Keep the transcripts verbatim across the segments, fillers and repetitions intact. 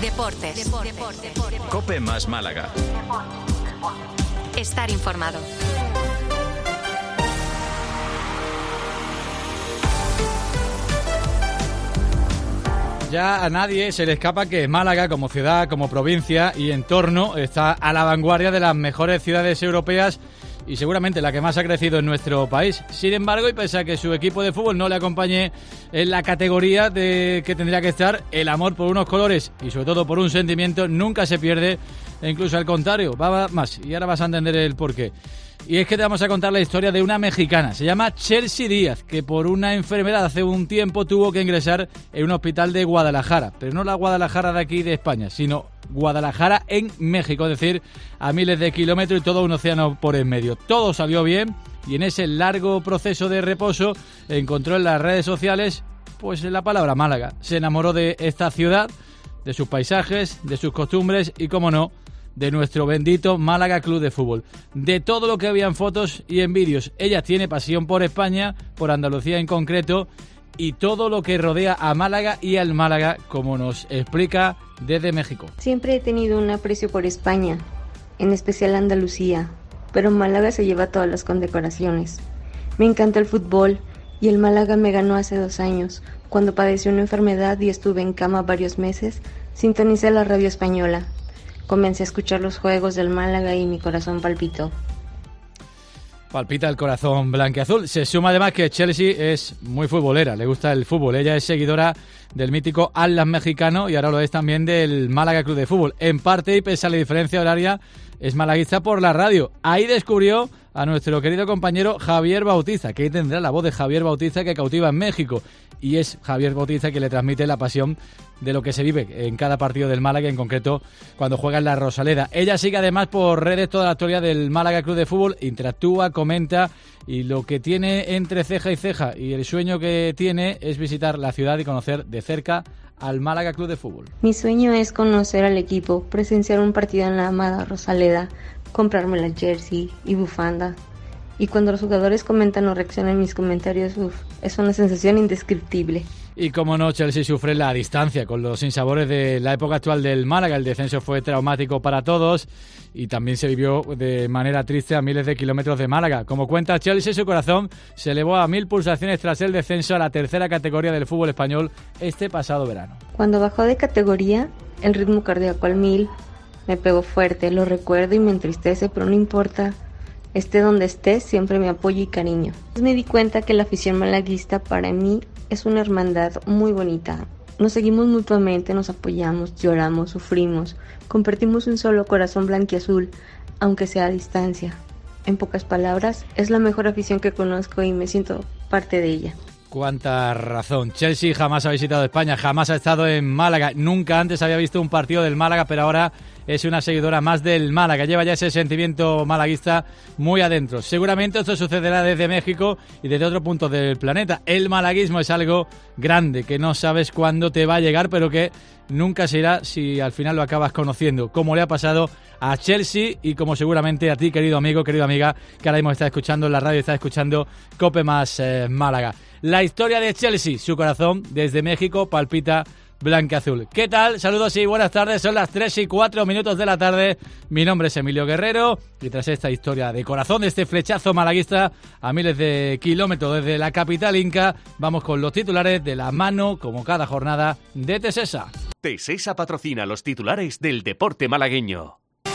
Deportes. Deportes. Deportes. COPE más Málaga. Estar informado. Ya a nadie se le escapa que Málaga, como ciudad, como provincia y entorno, está a la vanguardia de las mejores ciudades europeas y seguramente la que más ha crecido en nuestro país. Sin embargo, y pese a que su equipo de fútbol no le acompañe en la categoría de que tendría que estar, el amor por unos colores y sobre todo por un sentimiento nunca se pierde, e incluso al contrario, va más. Y ahora vas a entender el porqué. Y es que te vamos a contar la historia de una mexicana, se llama Chelsea Díaz, que por una enfermedad hace un tiempo tuvo que ingresar en un hospital de Guadalajara, pero no la Guadalajara de aquí de España, sino Guadalajara en México, es decir, a miles de kilómetros y todo un océano por en medio. Todo salió bien y en ese largo proceso de reposo encontró en las redes sociales pues la palabra Málaga. Se enamoró de esta ciudad, de sus paisajes, de sus costumbres y, cómo no, de nuestro bendito Málaga Club de Fútbol. De todo lo que había en fotos y en vídeos. Ella tiene pasión por España, por Andalucía en concreto, y todo lo que rodea a Málaga y al Málaga, como nos explica desde México. Siempre he tenido un aprecio por España, en especial Andalucía, pero Málaga se lleva todas las condecoraciones. Me encanta el fútbol y el Málaga me ganó hace dos años. Cuando padecí una enfermedad y estuve en cama varios meses, sintonicé la radio española. Comencé a escuchar los juegos del Málaga y mi corazón palpitó. Palpita el corazón blanquiazul. Se suma además que Chelsea es muy futbolera, le gusta el fútbol. Ella es seguidora del mítico Atlas mexicano y ahora lo es también del Málaga Club de Fútbol. En parte, y pese a la diferencia horaria, es malaguista por la radio. Ahí descubrió a nuestro querido compañero Javier Bautista, que ahí tendrá la voz de Javier Bautista que cautiva en México. Y es Javier Bautista quien le transmite la pasión de lo que se vive en cada partido del Málaga, en concreto cuando juega en la Rosaleda. Ella sigue además por redes toda la actualidad del Málaga Club de Fútbol, interactúa, comenta, y lo que tiene entre ceja y ceja y el sueño que tiene es visitar la ciudad y conocer de cerca al Málaga Club de Fútbol. Mi sueño es conocer al equipo, presenciar un partido en la amada Rosaleda, comprarme la jersey y bufanda. Y cuando los jugadores comentan o reaccionan a mis comentarios, uf, es una sensación indescriptible. Y como no, Chelsea sufre la distancia con los sinsabores de la época actual del Málaga. El descenso fue traumático para todos y también se vivió de manera triste a miles de kilómetros de Málaga. Como cuenta Chelsea, su corazón se elevó a mil pulsaciones tras el descenso a la tercera categoría del fútbol español este pasado verano. Cuando bajó de categoría, el ritmo cardíaco al mil me pegó fuerte, lo recuerdo y me entristece, pero no importa. Esté donde esté, siempre mi apoyo y cariño. Me di cuenta que la afición malaguista para mí es una hermandad muy bonita. Nos seguimos mutuamente, nos apoyamos, lloramos, sufrimos, compartimos un solo corazón blanquiazul, aunque sea a distancia. En pocas palabras, es la mejor afición que conozco y me siento parte de ella. Cuánta razón. Chelsea jamás ha visitado España, jamás ha estado en Málaga, nunca antes había visto un partido del Málaga, pero ahora es una seguidora más del Málaga, lleva ya ese sentimiento malaguista muy adentro. Seguramente esto sucederá desde México y desde otro punto del planeta. El malaguismo es algo grande, que no sabes cuándo te va a llegar, pero que nunca se irá si al final lo acabas conociendo, como le ha pasado a Chelsea y como seguramente a ti, querido amigo, querida amiga, que ahora mismo está escuchando en la radio, está escuchando COPE más eh, Málaga. La historia de Chelsea, su corazón desde México palpita blanquiazul. ¿Qué tal? Saludos y buenas tardes. Son las tres y cuatro minutos de la tarde. Mi nombre es Emilio Guerrero y tras esta historia de corazón, de este flechazo malaguista a miles de kilómetros desde la capital inca, vamos con los titulares de la mano, como cada jornada, de Tesesa. Tesesa patrocina los titulares del deporte malagueño.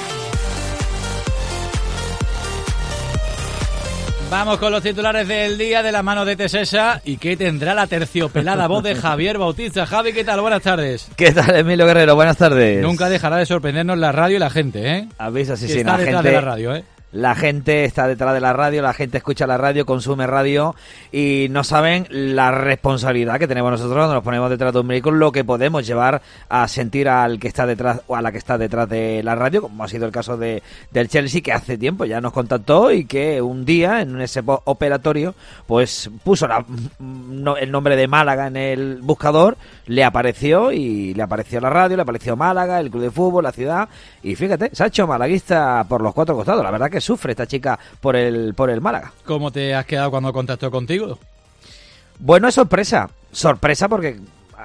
Vamos con los titulares del día de la mano de Tesesa y que tendrá la terciopelada voz de Javier Bautista. Javi, ¿qué tal? Buenas tardes. ¿Qué tal, Emilio Guerrero? Buenas tardes. Nunca dejará de sorprendernos la radio y la gente, ¿eh? Avisa, sí, que sí, está la detrás gente... de la radio, ¿eh? La gente está detrás de la radio, la gente escucha la radio, consume radio y no saben la responsabilidad que tenemos nosotros cuando nos ponemos detrás de un micrófono, lo que podemos llevar a sentir al que está detrás o a la que está detrás de la radio, como ha sido el caso de del Chelsea, que hace tiempo ya nos contactó y que un día en ese operatorio pues puso la, no, el nombre de Málaga en el buscador, le apareció y le apareció la radio, le apareció Málaga, el club de fútbol, la ciudad y fíjate, se ha hecho malaguista por los cuatro costados. La verdad que sufre esta chica por el por el Málaga. ¿Cómo te has quedado cuando contactó contigo? Bueno, es sorpresa. Sorpresa porque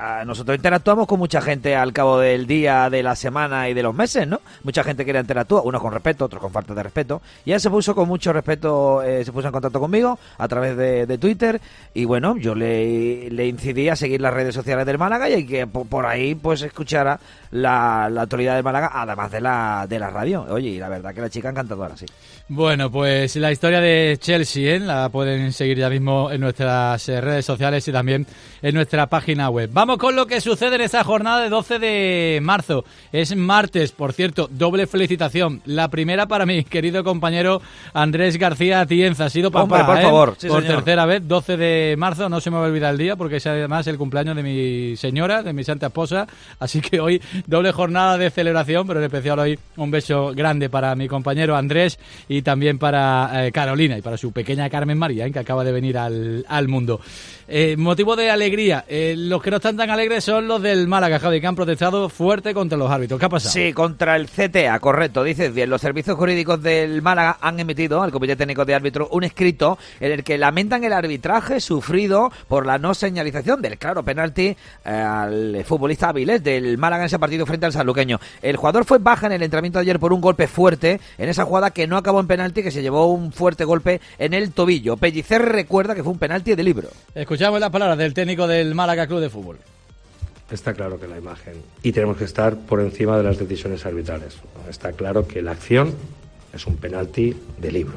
nosotros interactuamos con mucha gente al cabo del día, de la semana y de los meses, ¿no? Mucha gente quiere interactuar, unos con respeto, otros con falta de respeto. Y él se puso con mucho respeto, eh, se puso en contacto conmigo a través de, de Twitter. Y bueno, yo le, le incidí a seguir las redes sociales del Málaga y que por, por ahí pues escuchara la, la actualidad del Málaga, además de la, de la radio. Oye, y la verdad que la chica encantadora, sí. Bueno, pues la historia de Chelsea, ¿eh? La pueden seguir ya mismo en nuestras redes sociales y también en nuestra página web. Vamos con lo que sucede en esta jornada de doce de marzo. Es martes, por cierto, doble felicitación. La primera para mi querido compañero Andrés García Atienza. Ha sido papá, Hombre, por ¿eh? favor. Sí, por señor. tercera vez, doce de marzo. No se me va a olvidar el día porque es además el cumpleaños de mi señora, de mi santa esposa. Así que hoy doble jornada de celebración, pero en especial hoy un beso grande para mi compañero Andrés y también para eh, Carolina y para su pequeña Carmen María, ¿eh? que acaba de venir al, al mundo. Eh, motivo de alegría. Eh, los que no están tan alegres son los del Málaga, Javi, que han protestado fuerte contra los árbitros. ¿Qué ha pasado? Sí, contra el C T A, correcto, dices bien. Los servicios jurídicos del Málaga han emitido al Comité Técnico de Árbitros un escrito en el que lamentan el arbitraje sufrido por la no señalización del claro penalti eh, al futbolista Avilés del Málaga en ese partido frente al sanluqueño. El jugador fue baja en el entrenamiento de ayer por un golpe fuerte en esa jugada que no acabó en penalti, que se llevó un fuerte golpe en el tobillo. Pellicer recuerda que fue un penalti de libro. Escuchamos las palabras del técnico del Málaga Club de Fútbol. Está claro que la imagen, y tenemos que estar por encima de las decisiones arbitrales. Está claro que la acción es un penalti de libro.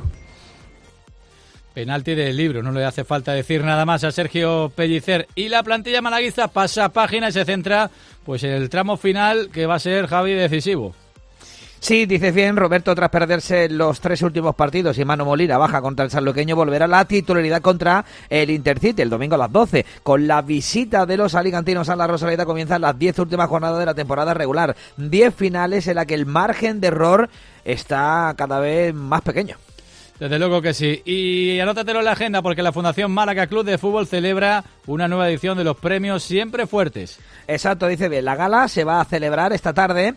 Penalti del libro, no le hace falta decir nada más a Sergio Pellicer. Y la plantilla malaguista pasa página y se centra pues en el tramo final que va a ser, Javi, decisivo. Sí, dices bien, Roberto, tras perderse los tres últimos partidos y Manu Molina baja contra el sanluqueño, volverá la titularidad contra el Intercity el domingo a las doce. Con la visita de los alicantinos a la Rosaleda comienzan las diez últimas jornadas de la temporada regular. diez finales en la que el margen de error está cada vez más pequeño. Desde luego que sí. Y anótatelo en la agenda porque la Fundación Málaga Club de Fútbol celebra una nueva edición de los premios Siempre Fuertes. Exacto, dice bien. La gala se va a celebrar esta tarde.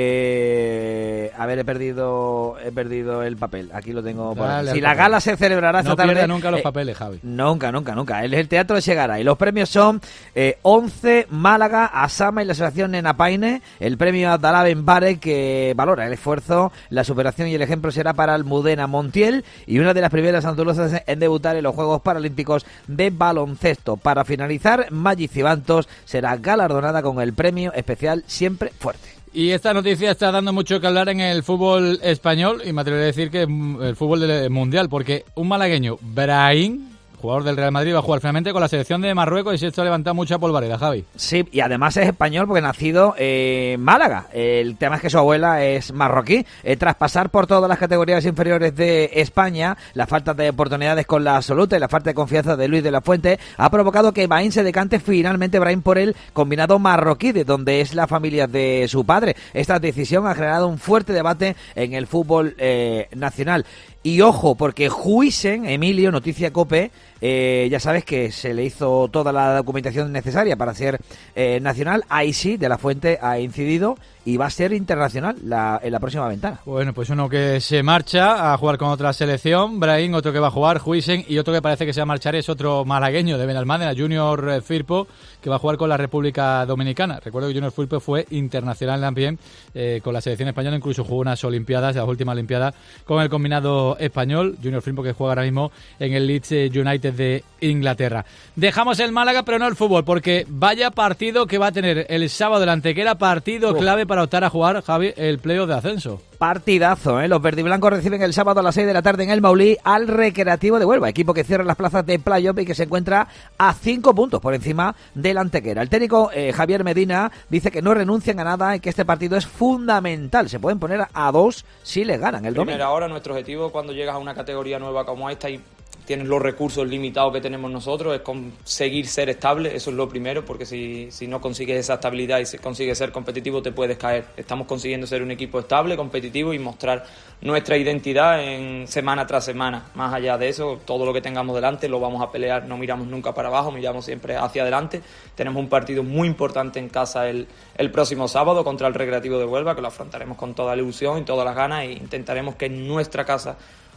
Eh, a ver, he perdido he perdido el papel. Aquí lo tengo. Por aquí. Si la gala se celebrará esta no tarde. No pierda nunca los eh, papeles, Javi. Nunca, nunca, nunca. El, el Teatro de Segara. Y los premios son eh, once, Málaga, Asama y la Asociación Nenapaine. El premio Abdalá Benbare, que valora el esfuerzo, la superación y el ejemplo será para Almudena Montiel. Y una de las primeras andaluzas en debutar en los Juegos Paralímpicos de baloncesto. Para finalizar, Maggi Cibantos será galardonada con el premio especial Siempre Fuerte. Y esta noticia está dando mucho que hablar en el fútbol español y me atrevería a decir que el fútbol mundial, porque un malagueño, Brahim, jugador del Real Madrid, va a jugar finalmente con la selección de Marruecos y se esto ha levantado mucha polvareda, Javi. Sí, y además es español porque nacido en Málaga. El tema es que su abuela es marroquí. Eh, tras pasar por todas las categorías inferiores de España, la falta de oportunidades con la absoluta y la falta de confianza de Luis de la Fuente ha provocado que Brahim se decante finalmente Brahim por el combinado marroquí, de donde es la familia de su padre. Esta decisión ha generado un fuerte debate en el fútbol eh, nacional. Y ojo, porque Huisen, Emilio, Noticia Cope, eh, ya sabes que se le hizo toda la documentación necesaria para ser eh, nacional. Ahí sí, de la Fuente ha incidido y va a ser internacional la, en la próxima ventana. Bueno, pues uno que se marcha a jugar con otra selección, Brahim, otro que va a jugar, Huisen, y otro que parece que se va a marchar es otro malagueño de Benalmádena, Junior Firpo, que va a jugar con la República Dominicana. Recuerdo que Junior Firpo fue internacional también eh, con la selección española, incluso jugó unas Olimpiadas, las últimas Olimpiadas, con el combinado español. Junior Firpo que juega ahora mismo en el Leeds United de Inglaterra. Dejamos el Málaga, pero no el fútbol, porque vaya partido que va a tener el sábado el Antequera, partido oh. clave para optar a jugar, Javi, el playoff de ascenso. Partidazo, ¿eh? Los verdiblancos reciben el sábado a las seis de la tarde en el Maulí al Recreativo de Huelva, equipo que cierra las plazas de playoff y que se encuentra a cinco puntos por encima del Antequera. El técnico eh, Javier Medina dice que no renuncian a nada y que este partido es fundamental. Se pueden poner a dos si le ganan el domingo. Primera hora, nuestro objetivo cuando llegas a una categoría nueva como esta y tienes los recursos limitados que tenemos nosotros, es conseguir ser estable, eso es lo primero, porque si, si no consigues esa estabilidad y consigues ser competitivo te puedes caer. Estamos consiguiendo ser un equipo estable, competitivo y mostrar nuestra identidad en semana tras semana. Más allá de eso, todo lo que tengamos delante lo vamos a pelear, no miramos nunca para abajo, miramos siempre hacia adelante. Tenemos un partido muy importante en casa el, el próximo sábado contra el Recreativo de Huelva, que lo afrontaremos con toda la ilusión y todas las ganas e intentaremos que en nuestra casa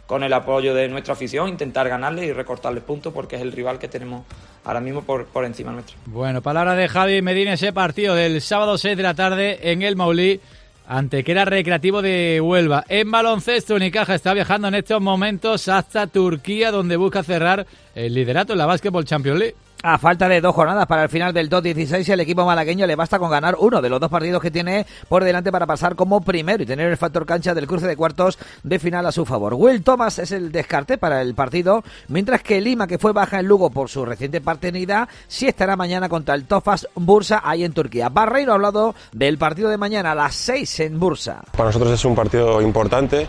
con el apoyo de nuestra afición, intentar ganarle y recortarles puntos porque es el rival que tenemos ahora mismo por, por encima nuestro. Bueno, palabra de Javi Medina, ese partido del sábado seis de la tarde en el Maulí, Antequera Recreativo de Huelva. En baloncesto, Unicaja está viajando en estos momentos hasta Turquía, donde busca cerrar el liderato en la Basketball Champions League. A falta de dos jornadas para el final del dos dieciséis, el equipo malagueño le basta con ganar uno de los dos partidos que tiene por delante para pasar como primero y tener el factor cancha del cruce de cuartos de final a su favor. Will Thomas es el descarte para el partido, mientras que Lima, que fue baja en Lugo por su reciente paternidad, sí estará mañana contra el Tofaş Bursa ahí en Turquía. Barreiro ha hablado del partido de mañana a las seis en Bursa. Para nosotros es un partido importante.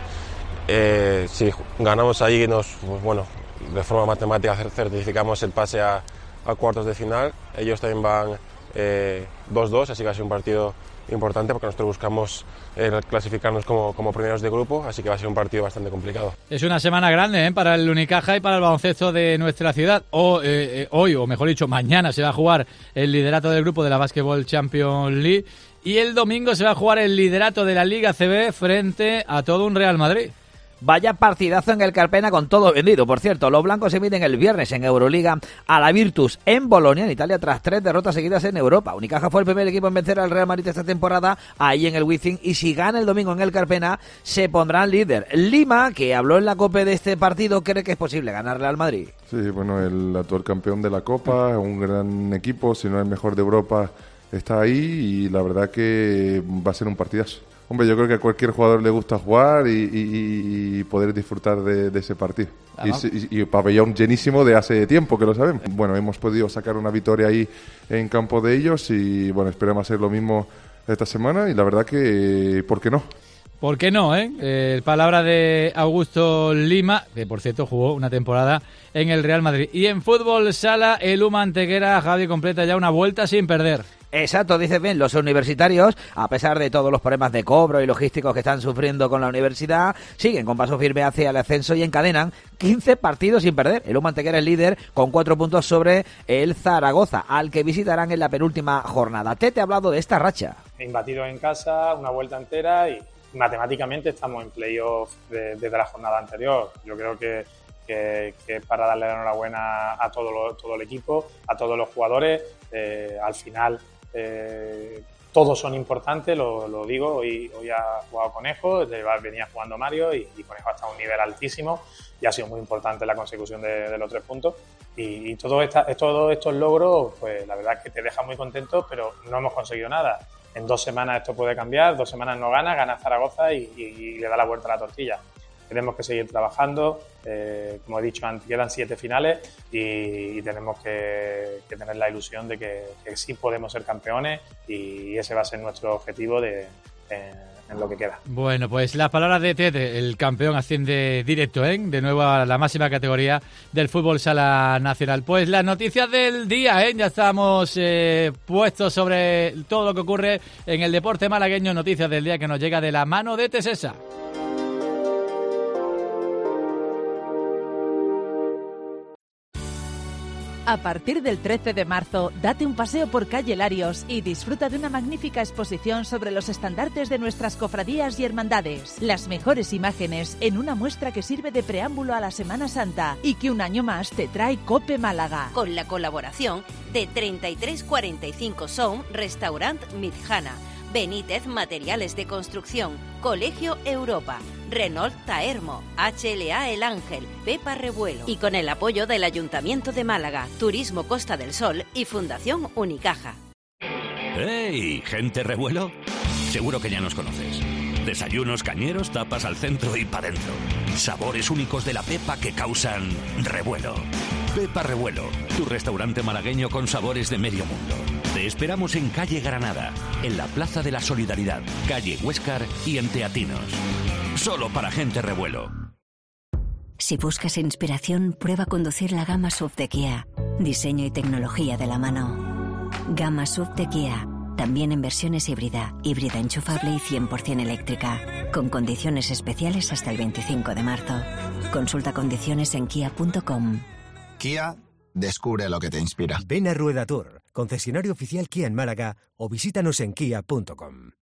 Eh, si ganamos ahí, nos, pues bueno, de forma matemática certificamos el pase a a cuartos de final. Ellos también van eh, dos dos, así que va a ser un partido importante porque nosotros buscamos eh, clasificarnos como, como primeros de grupo, así que va a ser un partido bastante complicado. Es una semana grande ¿eh? para el Unicaja y para el baloncesto de nuestra ciudad. O, eh, eh, hoy, o mejor dicho, mañana se va a jugar el liderato del grupo de la Basketball Champions League y el domingo se va a jugar el liderato de la Liga C B frente a todo un Real Madrid. Vaya partidazo en el Carpena con todo vendido. Por cierto, los blancos se miden el viernes en Euroliga a la Virtus en Bolonia, en Italia, tras tres derrotas seguidas en Europa. Unicaja fue el primer equipo en vencer al Real Madrid esta temporada ahí en el Wizzing, y si gana el domingo en el Carpena se pondrán líder. Lima, que habló en la COPE de este partido, cree que es posible ganarle al Madrid. Sí, bueno, el actual campeón de la Copa, un gran equipo, si no el mejor de Europa, está ahí y la verdad que va a ser un partidazo. Hombre, yo creo que a cualquier jugador le gusta jugar y, y, y poder disfrutar de, de ese partido. Y, y, y pabellón llenísimo de hace tiempo, que lo sabemos. Bueno, hemos podido sacar una victoria ahí en campo de ellos y bueno, esperamos hacer lo mismo esta semana y la verdad que, ¿por qué no? ¿Por qué no, eh? eh? Palabra de Augusto Lima, que por cierto jugó una temporada en el Real Madrid. Y en fútbol sala, el U M Antequera, Javi, completa ya una vuelta sin perder. Exacto, dices bien, los universitarios, a pesar de todos los problemas de cobro y logísticos que están sufriendo con la universidad, siguen con paso firme hacia el ascenso y encadenan quince partidos sin perder. El U M Antequera es líder con cuatro puntos sobre el Zaragoza, al que visitarán en la penúltima jornada. Tete ha hablado de esta racha. Imbatidos en casa, una vuelta entera y matemáticamente estamos en playoff de, desde la jornada anterior. Yo creo que Que, que para darle la enhorabuena a todo, lo, todo el equipo, a todos los jugadores. Eh, al final eh, todos son importantes, lo, lo digo. Hoy, hoy ha jugado Conejo, venía jugando Mario y, y Conejo hasta un nivel altísimo y ha sido muy importante la consecución de, de los tres puntos. Y, y todo esta, todos estos logros, pues la verdad es que te deja muy contento, pero no hemos conseguido nada. En dos semanas esto puede cambiar, dos semanas no gana, gana Zaragoza y, y, y le da la vuelta a la tortilla. Tenemos que seguir trabajando, eh, como he dicho antes, quedan siete finales y, y tenemos que, que tener la ilusión de que, que sí podemos ser campeones y ese va a ser nuestro objetivo de, en, en lo que queda. Bueno, pues las palabras de Tete, el campeón asciende directo, ¿eh? De nuevo a la máxima categoría del fútbol sala nacional. Pues las noticias del día, ¿eh? Ya estamos eh, puestos sobre todo lo que ocurre en el deporte malagueño. Noticias del día que nos llega de la mano de Tesesa. A partir del trece de marzo, date un paseo por calle Larios y disfruta de una magnífica exposición sobre los estandartes de nuestras cofradías y hermandades. Las mejores imágenes en una muestra que sirve de preámbulo a la Semana Santa y que un año más te trae COPE Málaga. Con la colaboración de treinta y tres cuarenta y cinco Sound, Restaurant Midjana, Benítez Materiales de Construcción, Colegio Europa, Renault Taermo, H L A El Ángel, Pepa Revuelo y con el apoyo del Ayuntamiento de Málaga, Turismo Costa del Sol y Fundación Unicaja. ¡Hey, gente revuelo! Seguro que ya nos conoces. Desayunos cañeros, tapas al centro y para dentro. Sabores únicos de la Pepa que causan revuelo. Pepa Revuelo, tu restaurante malagueño con sabores de medio mundo. Te esperamos en calle Granada, en la Plaza de la Solidaridad, calle Huéscar y en Teatinos. Solo para gente revuelo. Si buscas inspiración, prueba conducir la gama S U V de Kia. Diseño y tecnología de la mano. Gama S U V de Kia. También en versiones híbrida, híbrida enchufable y cien por ciento eléctrica. Con condiciones especiales hasta el veinticinco de marzo. Consulta condiciones en kia punto com. Kia, descubre lo que te inspira. Ven a Rueda Tour, concesionario oficial Kia en Málaga, o visítanos en kia punto com.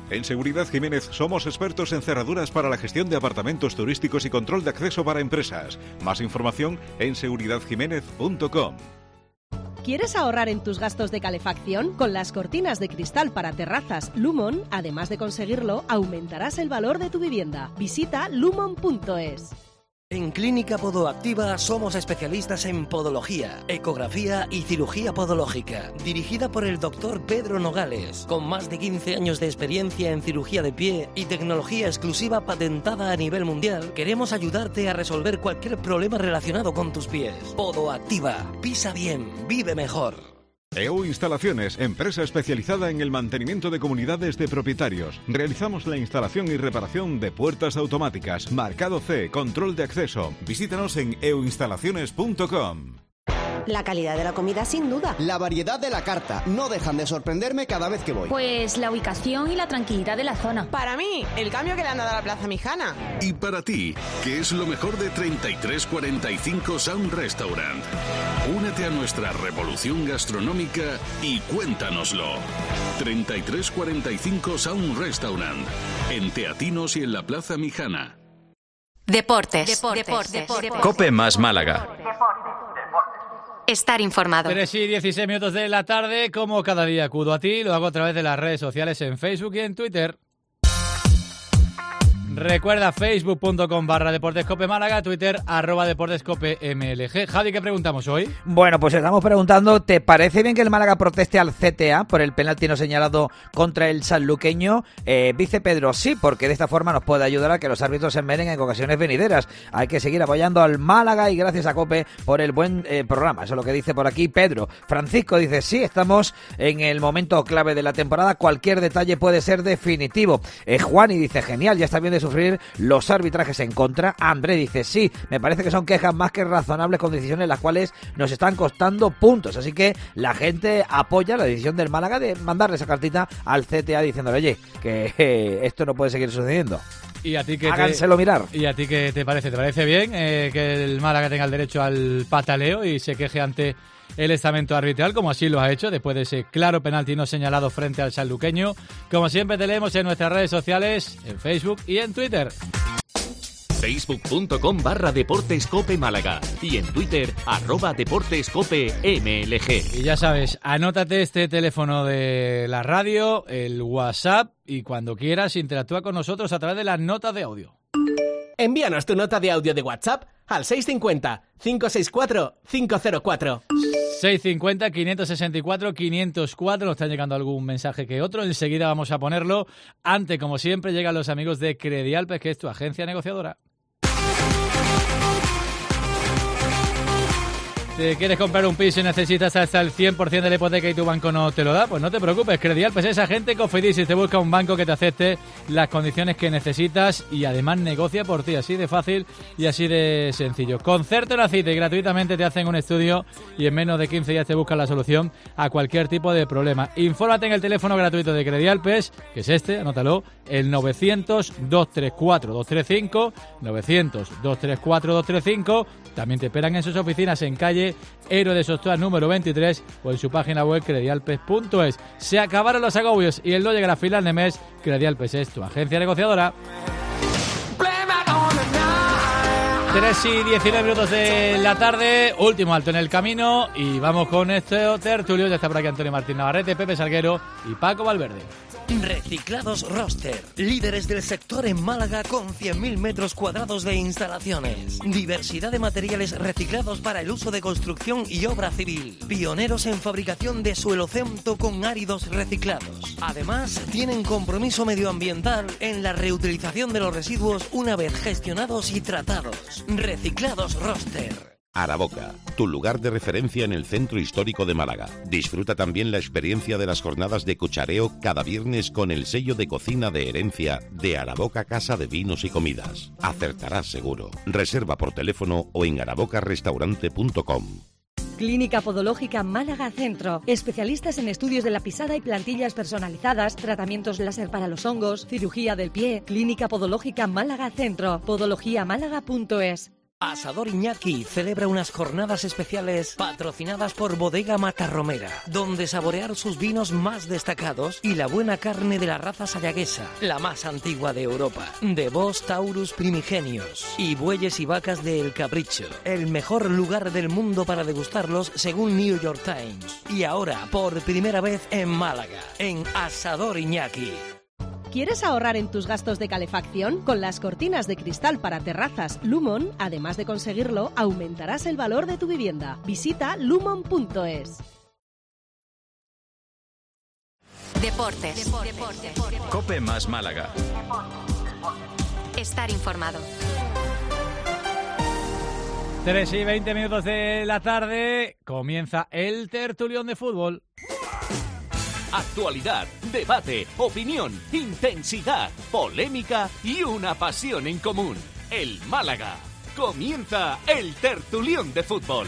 En Seguridad Jiménez somos expertos en cerraduras para la gestión de apartamentos turísticos y control de acceso para empresas. Más información en seguridad jiménez punto com. ¿Quieres ahorrar en tus gastos de calefacción? Con las cortinas de cristal para terrazas Lumon, además de conseguirlo, aumentarás el valor de tu vivienda. Visita lumon punto es. En Clínica Podoactiva somos especialistas en podología, ecografía y cirugía podológica, dirigida por el doctor Pedro Nogales, con más de quince años de experiencia en cirugía de pie y tecnología exclusiva patentada a nivel mundial. Queremos ayudarte a resolver cualquier problema relacionado con tus pies. Podoactiva, pisa bien, vive mejor. E U Instalaciones, empresa especializada en el mantenimiento de comunidades de propietarios. Realizamos la instalación y reparación de puertas automáticas, marcado C, control de acceso. Visítanos en e u instalaciones punto com. La calidad de la comida, sin duda. La variedad de la carta. No dejan de sorprenderme cada vez que voy. Pues la ubicación y la tranquilidad de la zona. Para mí, el cambio que le han dado a la Plaza Mijana. Y para ti, ¿qué es lo mejor de treinta y tres cuarenta y cinco Sound Restaurant? Únete a nuestra revolución gastronómica y cuéntanoslo. treinta y tres cuarenta y cinco Sound Restaurant. En Teatinos y en la Plaza Mijana. Deportes. Deportes. Deportes. Deportes. COPE más Málaga. Estar informado. tres y dieciséis minutos de la tarde, como cada día acudo a ti, lo hago a través de las redes sociales en Facebook y en Twitter. Recuerda facebook punto com barra Deportescope Málaga, Twitter arroba Deportescope M L G. Javi, ¿qué preguntamos hoy? Bueno, pues estamos preguntando, ¿te parece bien que el Málaga proteste al C T A por el penalti no señalado contra el sanluqueño? Eh, dice Pedro, sí, porque de esta forma nos puede ayudar a que los árbitros se enmenen en ocasiones venideras. Hay que seguir apoyando al Málaga y gracias a COPE por el buen eh, programa. Eso es lo que dice por aquí Pedro. Francisco dice, sí, estamos en el momento clave de la temporada, cualquier detalle puede ser definitivo. Eh, Juani dice, genial, ya está bien de sufrir los arbitrajes en contra. André dice, sí, me parece que son quejas más que razonables con decisiones las cuales nos están costando puntos, así que la gente apoya la decisión del Málaga de mandarle esa cartita al C T A diciéndole, oye, que eh, esto no puede seguir sucediendo. ¿Y a ti que Háganselo te, mirar. ¿Y a ti qué te parece? ¿Te parece bien eh, que el Málaga tenga el derecho al pataleo y se queje ante el estamento arbitral, como así lo ha hecho después de ese claro penalti no señalado frente al sanluqueño? Como siempre te leemos en nuestras redes sociales, en Facebook y en Twitter. facebook punto com barra Deportescope Málaga y en Twitter arroba Deportescope M L G. Y ya sabes, anótate este teléfono de la radio, el WhatsApp, y cuando quieras interactúa con nosotros a través de las notas de audio. Envíanos tu nota de audio de WhatsApp al seis cinco cero, cinco seis cuatro, cinco cero cuatro. seis cinco cero, cinco seis cuatro, cinco cero cuatro. Nos están llegando algún mensaje que otro. Enseguida vamos a ponerlo. Antes, como siempre, llegan los amigos de Credialpes, que es tu agencia negociadora. ¿Te quieres comprar un piso y necesitas hasta el cien por ciento de la hipoteca y tu banco no te lo da? Pues no te preocupes, Credialpes es agente Cofidis y te busca un banco que te acepte las condiciones que necesitas y además negocia por ti, así de fácil y así de sencillo. Concerta una cita y gratuitamente te hacen un estudio y en menos de quince días te buscan la solución a cualquier tipo de problema. Infórmate en el teléfono gratuito de Credialpes, que es este, anótalo, el novecientos, dos tres cuatro, dos tres cinco, novecientos, dos tres cuatro, dos tres cinco. También te esperan en sus oficinas en calle Héroe de Sostuar número veintitrés o en su página web credialpes punto es. Se acabaron los agobios y el no llegar a final de mes. Credialpes es tu agencia negociadora. tres y diecinueve minutos de la tarde, último alto en el camino y vamos con este tertulio. Ya está por aquí Antonio Martín Navarrete, Pepe Salguero y Paco Valverde. Reciclados Roster, líderes del sector en Málaga con cien mil metros cuadrados de instalaciones. Diversidad de materiales reciclados para el uso de construcción y obra civil. Pioneros en fabricación de suelocemento con áridos reciclados. Además, tienen compromiso medioambiental en la reutilización de los residuos una vez gestionados y tratados. Reciclados Roster. Araboca, tu lugar de referencia en el centro histórico de Málaga. Disfruta también la experiencia de las jornadas de cuchareo cada viernes con el sello de cocina de herencia de Araboca Casa de Vinos y Comidas. Acertarás seguro. Reserva por teléfono o en araboca restaurante punto com. Clínica Podológica Málaga Centro. Especialistas en estudios de la pisada y plantillas personalizadas, tratamientos láser para los hongos, cirugía del pie. Clínica Podológica Málaga Centro. podología málaga punto es. Asador Iñaki celebra unas jornadas especiales patrocinadas por Bodega Matarromera, donde saborear sus vinos más destacados y la buena carne de la raza sayaguesa, la más antigua de Europa, de Bos Taurus primigenios y bueyes y vacas de El Capricho, el mejor lugar del mundo para degustarlos según New York Times. Y ahora, por primera vez en Málaga, en Asador Iñaki. ¿Quieres ahorrar en tus gastos de calefacción? Con las cortinas de cristal para terrazas Lumon, además de conseguirlo, aumentarás el valor de tu vivienda. Visita lumon punto es. Deportes. Deportes. Cope más Málaga. Estar informado. tres y veinte minutos de la tarde, comienza el tertulión de fútbol. Actualidad, debate, opinión, intensidad, polémica y una pasión en común. El Málaga. Comienza el tertulión de fútbol.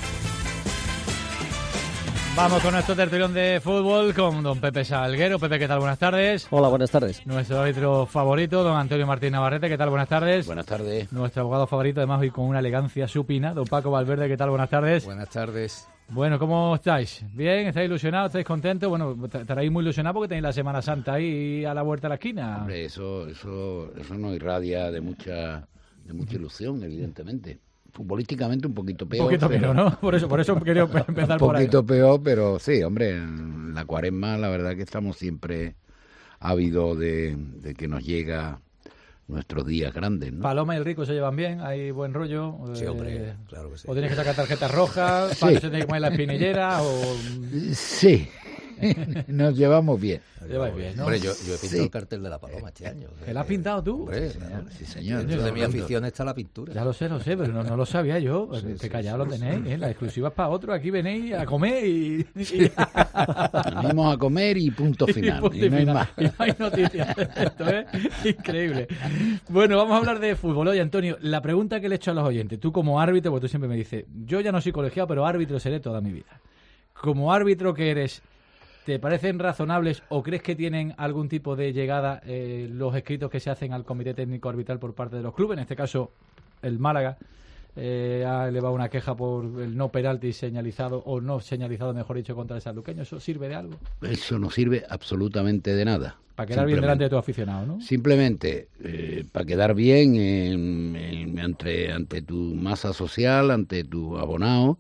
Vamos con nuestro tertulión de fútbol con don Pepe Salguero. Pepe, ¿qué tal? Buenas tardes. Hola, buenas tardes. Nuestro árbitro favorito, don Antonio Martín Navarrete. ¿Qué tal? Buenas tardes. Buenas tardes. Nuestro abogado favorito, además hoy con una elegancia supina, don Paco Valverde. ¿Qué tal? Buenas tardes. Buenas tardes. Bueno, ¿cómo estáis? ¿Bien? ¿Estáis ilusionados? ¿Estáis contentos? Bueno, estaréis muy ilusionados porque tenéis la Semana Santa ahí a la vuelta de la esquina. Hombre, eso, eso, eso nos irradia de mucha, de mucha ilusión, evidentemente. Futbolísticamente un poquito peor. Un poquito pero, peor, ¿no? Por eso, por eso quería empezar por ahí. Un poquito peor, pero sí, hombre, en la Cuaresma la verdad que estamos siempre ávidos de, de que nos llega nuestros días grandes, ¿no? Paloma y el Rico se llevan bien, hay buen rollo. Sí, hombre, eh, claro que sí. O tienes que sacar tarjetas rojas, Sí. Pablo se tiene que comer la espinillera, o... Sí, nos llevamos bien. Te lleváis bien, ¿no? Hombre, yo, yo he pintado Sí. el cartel de la Paloma este año. ¿Que la has pintado tú? Hombre, Sí, claro. sí, señor. Dentro de mi afición está la pintura. Ya lo sé, lo sé, pero no, no lo sabía yo. Sí, que sí, callado sí, lo sí, tenéis, sí. ¿eh? Las exclusivas para otro. Aquí venéis a comer y... y... Venimos a comer y punto final. Y punto y no hay final. más. Y no hay noticias. Esto es increíble. Bueno, vamos a hablar de fútbol. Oye, Antonio, la pregunta que le he hecho a los oyentes. Tú como árbitro, porque tú siempre me dices, yo ya no soy colegiado, pero árbitro seré toda mi vida. Como árbitro que eres, ¿te parecen razonables o crees que tienen algún tipo de llegada eh, los escritos que se hacen al Comité Técnico Arbitral por parte de los clubes? En este caso, el Málaga eh, ha elevado una queja por el no penalti señalizado, o no señalizado, mejor dicho, contra el sanluqueño. ¿Eso sirve de algo? Eso no sirve absolutamente de nada. Para quedar bien delante de tu aficionado, ¿no? Simplemente eh, para quedar bien en, en, entre, ante tu masa social, ante tu abonado.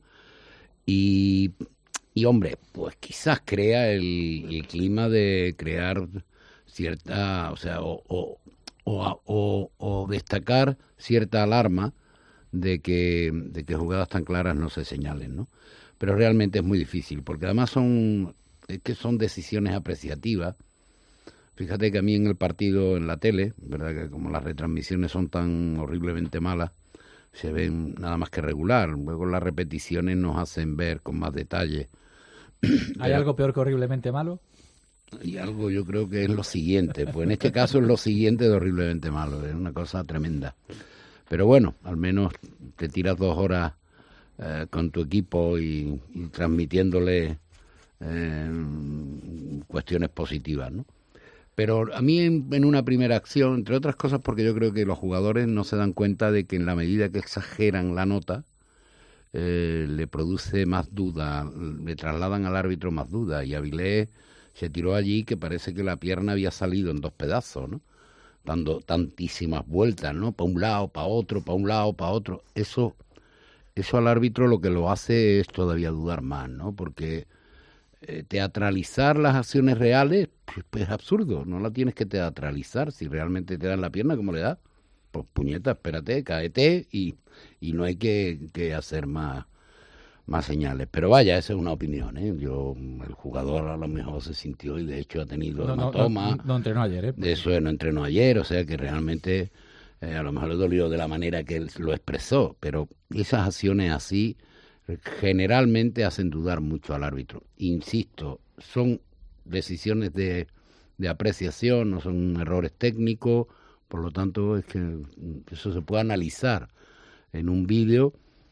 Y, y hombre, pues quizás crea el, el clima de crear cierta, o sea, o, o, o, o, o destacar cierta alarma de que, de que jugadas tan claras no se señalen, ¿no? Pero realmente es muy difícil, porque además son, es que son decisiones apreciativas. Fíjate que a mí en el partido, en la tele, verdad que como las retransmisiones son tan horriblemente malas, se ven nada más que regular. Luego las repeticiones nos hacen ver con más detalle. ¿Hay Pero algo peor que horriblemente malo? Y algo yo creo que es lo siguiente, pues en este caso es lo siguiente de horriblemente malo, es una cosa tremenda. Pero bueno, al menos te tiras dos horas eh, con tu equipo y, y transmitiéndole eh, cuestiones positivas, ¿no? Pero a mí en, en una primera acción, entre otras cosas porque yo creo que los jugadores no se dan cuenta de que en la medida que exageran la nota, eh, le produce más duda, le trasladan al árbitro más duda. Y Avilés se tiró allí que parece que la pierna había salido en dos pedazos, ¿no? Dando tantísimas vueltas, ¿no? Para un lado, para otro, para un lado, para otro. Eso, eso al árbitro lo que lo hace es todavía dudar más, ¿no? Porque Eh, teatralizar las acciones reales, pues, pues es absurdo, no la tienes que teatralizar. Si realmente te dan la pierna, ¿cómo le das? Pues puñeta, espérate, cáete y, y no hay que, que hacer más, más señales. Pero vaya, esa es una opinión, ¿eh? Yo, el jugador a lo mejor se sintió y de hecho ha tenido No, no, hematoma. no, no entrenó ayer, ¿eh? De eso no entrenó ayer, o sea que realmente eh, a lo mejor le dolió de la manera que él lo expresó, pero esas acciones así generalmente hacen dudar mucho al árbitro. Insisto, son decisiones de, de apreciación, no son errores técnicos, por lo tanto es que eso se puede analizar en un vídeo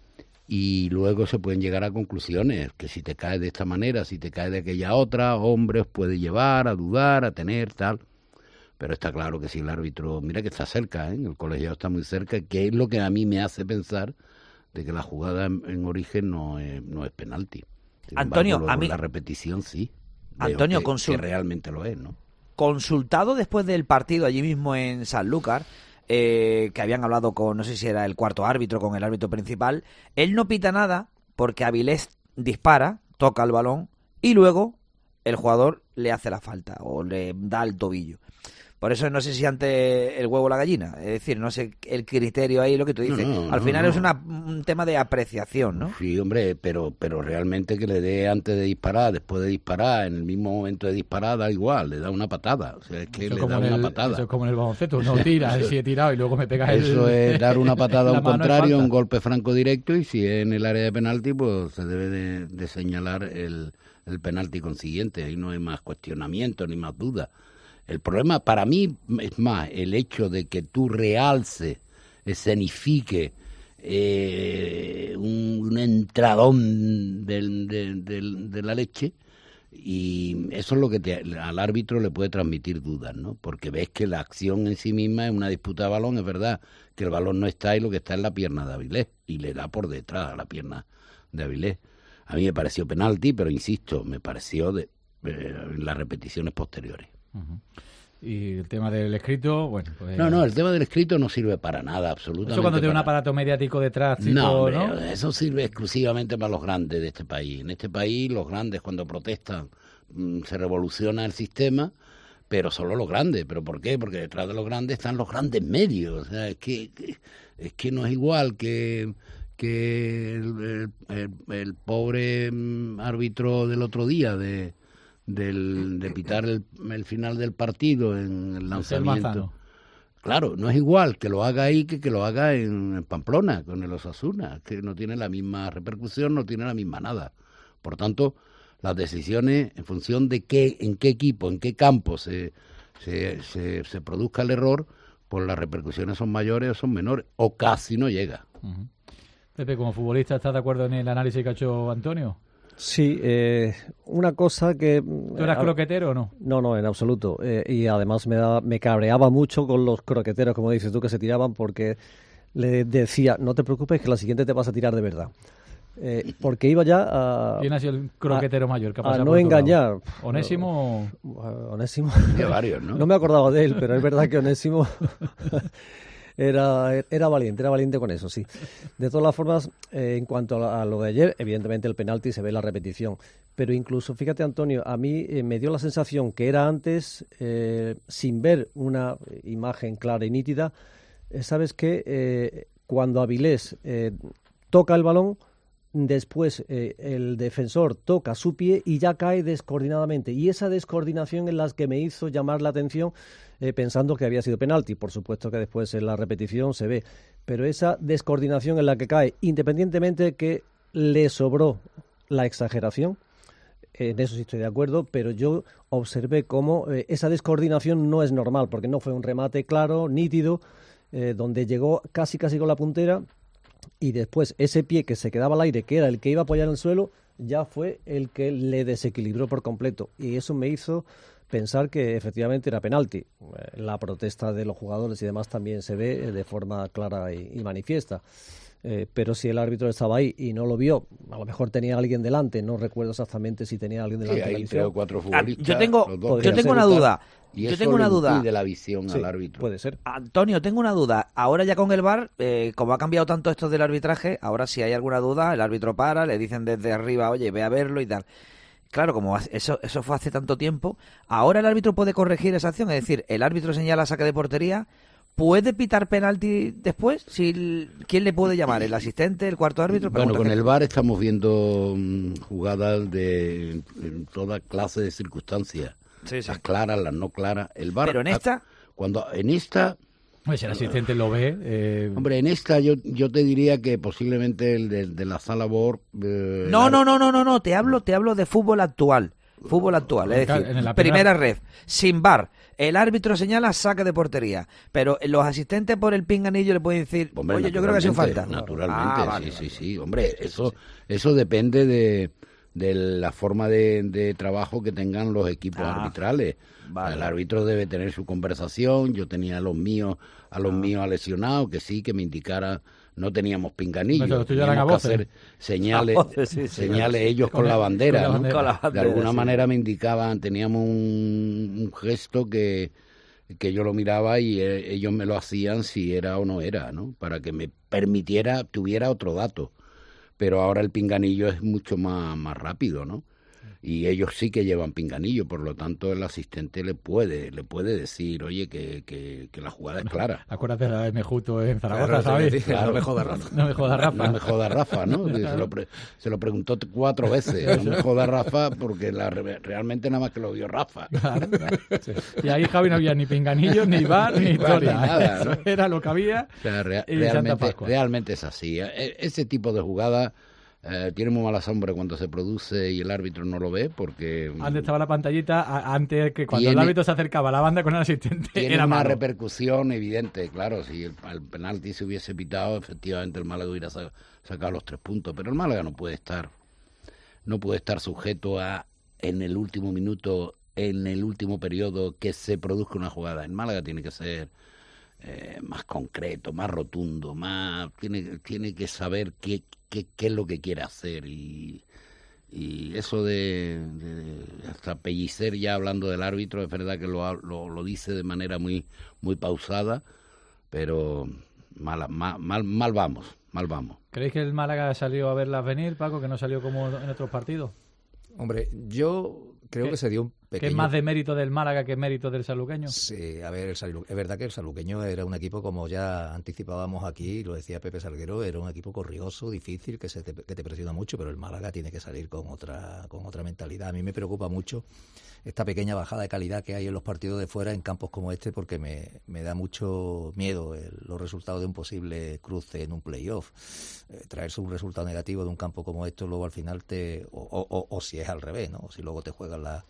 y luego se pueden llegar a conclusiones, que si te cae de esta manera, si te cae de aquella otra, hombres puede llevar a dudar, a tener tal. pero está claro que si el árbitro, mira que está cerca, ¿eh? El colegiado está muy cerca, que es lo que a mí me hace pensar de que la jugada en, en origen no es, no es penalti. Sin Antonio, embargo, a mí... la repetición sí. Antonio, que, consul... que realmente lo es, ¿no? Consultado después del partido allí mismo en Sanlúcar, eh, que habían hablado con, no sé si era el cuarto árbitro, con el árbitro principal, él no pita nada porque Avilés dispara, toca el balón y luego el jugador le hace la falta o le da el tobillo. Por eso no sé si antes el huevo o la gallina, es decir, no sé el criterio ahí, lo que tú dices. No, no, Al no, final no. es una, un tema de apreciación, ¿no? Sí, hombre, pero pero realmente que le dé antes de disparar, después de disparar, en el mismo momento de disparar, da igual, le da una patada. O sea, es que Eso le como da en una el- patada. Eso es como en el baloncesto, no tiras, si he tirado y luego me pegas el... Eso es dar una patada a la un mano, es contrario, falta. un golpe franco directo, y si es en el área de penalti, pues se debe de, de señalar el, el penalti consiguiente. Ahí no hay más cuestionamiento ni más duda. El problema para mí es más el hecho de que tú realces, escenifique eh, un, un entradón del, del- del- de la leche, y eso es lo que te- al árbitro le puede transmitir dudas, ¿no? Porque ves que la acción en sí misma es una disputa de balón, es verdad que el balón no está ahí, lo que está es la pierna de Avilés, y le da por detrás a la pierna de Avilés. A mí me pareció penalti, pero insisto, me pareció de, eh, en las repeticiones posteriores. Ujú. Y el tema del escrito, bueno, pues... No, no, el tema del escrito no sirve para nada, absolutamente. Eso cuando tiene un para- aparato mediático detrás, tipo, No, hombre, ¿no? eso sirve exclusivamente para los grandes de este país. En este país los grandes cuando protestan mm, se revoluciona el sistema, pero solo los grandes. ¿Pero por qué? Porque detrás de los grandes están los grandes medios. O sea, es que, que- es que no es igual que, que el, el- el- el pobre mm, árbitro del otro día de, del, de pitar el, el final del partido en el lanzamiento. Manzano. Claro, no es igual que lo haga ahí que que lo haga en, en Pamplona, con el Osasuna, que no tiene la misma repercusión, no tiene la misma nada. Por tanto, las decisiones en función de qué, en qué equipo, en qué campo se, se, se, se produzca el error, pues las repercusiones son mayores o son menores, o casi no llega. Ujú. Pepe, como futbolista, ¿estás de acuerdo en el análisis que ha hecho Antonio? Sí, eh, una cosa que... ¿Tú eras eh, croquetero o no? No, no, en absoluto. Eh, y además me, da, me cabreaba mucho con los croqueteros, como dices tú, que se tiraban porque le decía, no te preocupes que la siguiente te vas a tirar de verdad. Eh, porque iba ya a... ¿Quién ha sido el croquetero a, mayor que ha a pasado no por tu engañar. lado? ¿Onésimo? Uh, Onésimo. Hay varios, ¿no? No me acordaba de él, pero es verdad que Onésimo... Era, era valiente, era valiente con eso, sí. De todas las formas, eh, en cuanto a, a lo de ayer, evidentemente el penalti se ve la repetición. Pero incluso, fíjate, Antonio, a mí eh, me dio la sensación que era antes, eh, sin ver una imagen clara y nítida, eh, ¿sabes qué? Eh, cuando Avilés eh, toca el balón, después eh, el defensor toca su pie y ya cae descoordinadamente. Y esa descoordinación es la que me hizo llamar la atención eh, pensando que había sido penalti. Por supuesto que después en la repetición se ve. Pero esa descoordinación en la que cae, independientemente de que le sobró la exageración, en eso sí estoy de acuerdo, pero yo observé cómo eh, esa descoordinación no es normal, porque no fue un remate claro, nítido, eh, donde llegó casi casi con la puntera, y después ese pie que se quedaba al aire, que era el que iba a apoyar en el suelo, ya fue el que le desequilibró por completo. Y eso me hizo pensar que efectivamente era penalti. Eh, La protesta de los jugadores y demás también se ve eh, de forma clara y, y manifiesta. Eh, pero si el árbitro estaba ahí y no lo vio, a lo mejor tenía alguien delante, no recuerdo exactamente si tenía alguien delante. Sí, hay de la tres o visión. cuatro Ah, futbolistas. yo tengo, los dos yo que tengo una acercan, duda. Y Yo eso tengo una le duda. impide la visión Sí, al árbitro. puede ser. Antonio, tengo una duda. Ahora ya con el V A R, eh, como ha cambiado tanto esto del arbitraje, ahora si hay alguna duda, el árbitro para, le dicen desde arriba, oye, ve a verlo y tal. Claro, como eso eso fue hace tanto tiempo, ahora el árbitro puede corregir esa acción, es decir, el árbitro señala saque de portería, ¿puede pitar penalti después? Si el- ¿Quién le puede llamar? ¿El asistente, el cuarto árbitro? Bueno, Pregunta con que- el V A R estamos viendo mm, jugadas de en, en toda clase de circunstancias. Sí, sí. Las claras, las no claras. El V A R, Pero en esta... Cuando en esta... Pues si el asistente lo ve... Eh... Hombre, en esta yo yo te diría que posiblemente el de, de la sala B O R... Eh, No, el no, no, no, no, no, te hablo, te hablo de fútbol actual. Fútbol actual, es decir, En la primera primera- red, sin V A R. El árbitro señala saque de portería, pero los asistentes por el pinganillo le pueden decir, Hombre, oye, yo creo que ha sido falta. naturalmente, Ah, sí, vale, sí, sí, hombre, eso eso depende de, de la forma de, de trabajo que tengan los equipos Ah, arbitrales. Vale. El árbitro debe tener su conversación. Yo tenía a los míos, a los ah. míos lesionados, que sí, que me indicara. No teníamos pinganillos, teníamos que hacer señales, voces, sí, sí, señales sí, ellos con, con la bandera, con la bandera, ¿no? Con la bandera, de alguna sí. manera me indicaban, teníamos un, un gesto que, que yo lo miraba y eh, ellos me lo hacían si era o no era, ¿no? Para que me permitiera, tuviera otro dato. Pero ahora el pinganillo es mucho más, más rápido, ¿no? Y ellos sí que llevan pinganillo, por lo tanto el asistente le puede le puede decir, oye, que, que, que la jugada es clara. Acuérdate de la de Mejuto en Zaragoza, claro, ¿sabes? Claro, no me joda Rafa. No me joda Rafa. No me joda Rafa, ¿no? Claro. Se, lo pre, se lo preguntó cuatro veces. No me joda Rafa porque la, realmente nada más que lo vio Rafa. Claro, claro. Sí. Y ahí, Javi, no había ni pinganillo, ni bar, ni historia. Ni nada, ¿no? Eso era lo que había. O sea, rea, realmente, realmente es así. Ese tipo de jugada... Eh, tiene muy mala sombra cuando se produce y el árbitro no lo ve porque... Antes estaba la pantallita, a, antes que cuando tiene, el árbitro se acercaba a la banda con el asistente tiene era una malo. Repercusión evidente, claro, si el, el penalti se hubiese pitado, efectivamente el Málaga hubiera sacado los tres puntos, pero el Málaga no puede estar, no puede estar sujeto a, en el último minuto, en el último periodo, que se produzca una jugada. El Málaga tiene que ser... Eh, más concreto, más rotundo, más tiene tiene que saber qué, qué, qué es lo que quiere hacer y, y eso de, de hasta pellicer ya hablando del árbitro, es verdad que lo, lo, lo dice de manera muy muy pausada, pero mal, mal, mal, mal vamos, mal vamos. ¿Creéis que el Málaga salió a verlas venir, Paco, que no salió como en otros partidos? Hombre, yo creo que se dio un pequeño... ¿Que es más de mérito del Málaga que mérito del sanluqueño? Sí, a ver, el Salu... es verdad que el sanluqueño era un equipo, como ya anticipábamos aquí, lo decía Pepe Salguero, era un equipo corrioso, difícil, que, se te, que te presiona mucho, pero el Málaga tiene que salir con otra, con otra mentalidad. A mí me preocupa mucho esta pequeña bajada de calidad que hay en los partidos de fuera en campos como este, porque me, me da mucho miedo el, los resultados de un posible cruce en un playoff. Eh, traerse un resultado negativo de un campo como esto, luego al final te... O, o, o, o si es al revés, ¿no? O si luego te juegas la...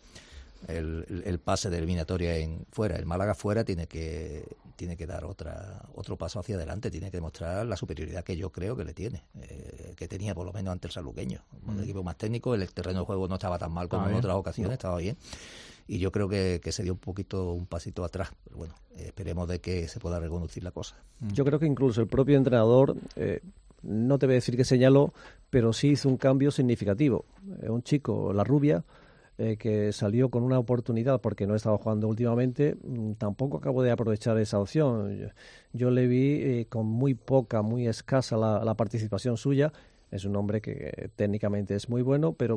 El, el, el pase de eliminatoria en fuera. El Málaga fuera tiene que tiene que dar otra otro paso hacia adelante, tiene que demostrar la superioridad que yo creo que le tiene, eh, que tenía por lo menos ante el sanluqueño. Un mm. equipo más técnico, el terreno de juego no estaba tan mal como ah, en otras ocasiones, no. estaba bien. Y yo creo que, que se dio un poquito, un pasito atrás. Pero bueno, eh, esperemos de que se pueda reconducir la cosa. Yo creo que incluso el propio entrenador, eh, no te voy a decir que señaló, pero sí hizo un cambio significativo. Eh, un chico, La Rubia, Eh, que salió con una oportunidad porque no estaba jugando últimamente, mmm, tampoco acabo de aprovechar esa opción. Yo, yo le vi eh, con muy poca, muy escasa la, la participación suya. Es un hombre que eh, técnicamente es muy bueno, pero